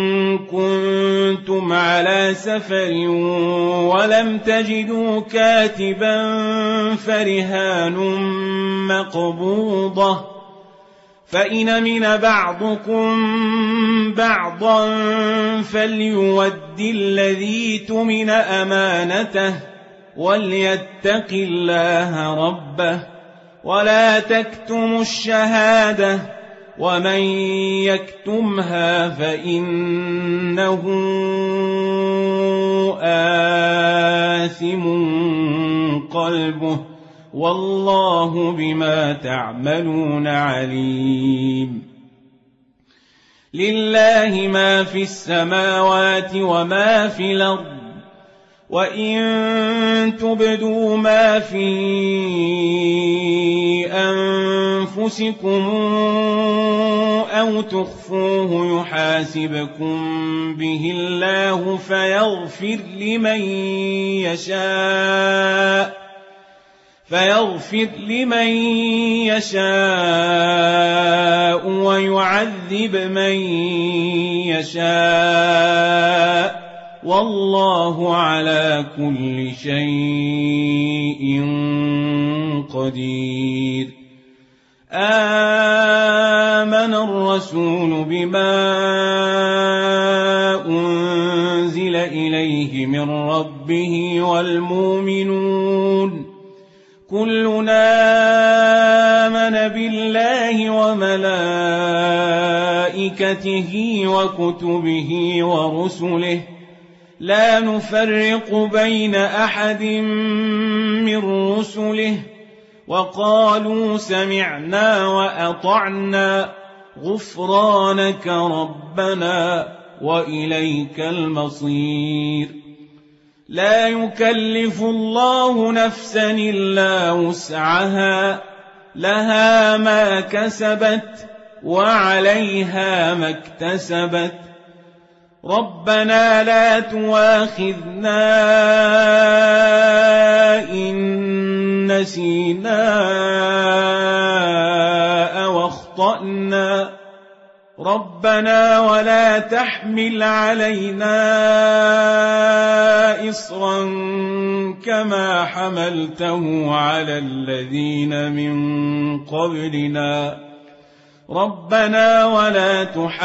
كنتم على سفر ولم تجدوا كاتبا فرهان مقبوضة، فإن من بعضكم بعضا فليؤد الذي اؤتمن أمانته وليتق الله ربه ولا تكتموا الشهادة، ومن يكتمها فإنه آثم قلبه، والله بما تعملون عليم. لله ما في السماوات وما في الأرض، وإن تبدوا ما في أنفسكم أو تخفوه يحاسبكم به الله فيغفر لمن يشاء ويعذب من يشاء، والله على كل شيء قدير. آمن الرسول بما أنزل إليه من ربه والمؤمنون كلنا آمن بالله وملائكته وكتبه ورسله لا نفرق بين أحد من رسله، وقالوا سمعنا وأطعنا غفرانك ربنا وإليك المصير. لا يكلف الله نفسا إلا وسعها، لها ما كسبت وعليها ما اكتسبت. ربنا لا تؤاخذنا إن نسينا أو أخطأنا، ربنا ولا تحمل علينا إصرا كما حملته على الذين من قبلنا، ربنا ولا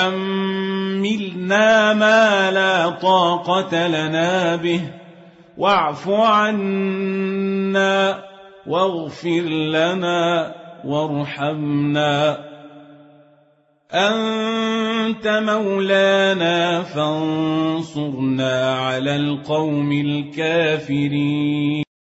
تحملنا ما لا طاقة لنا به، واعف عنا واغفر لنا وارحمنا، أنت مولانا فانصرنا على القوم الكافرين.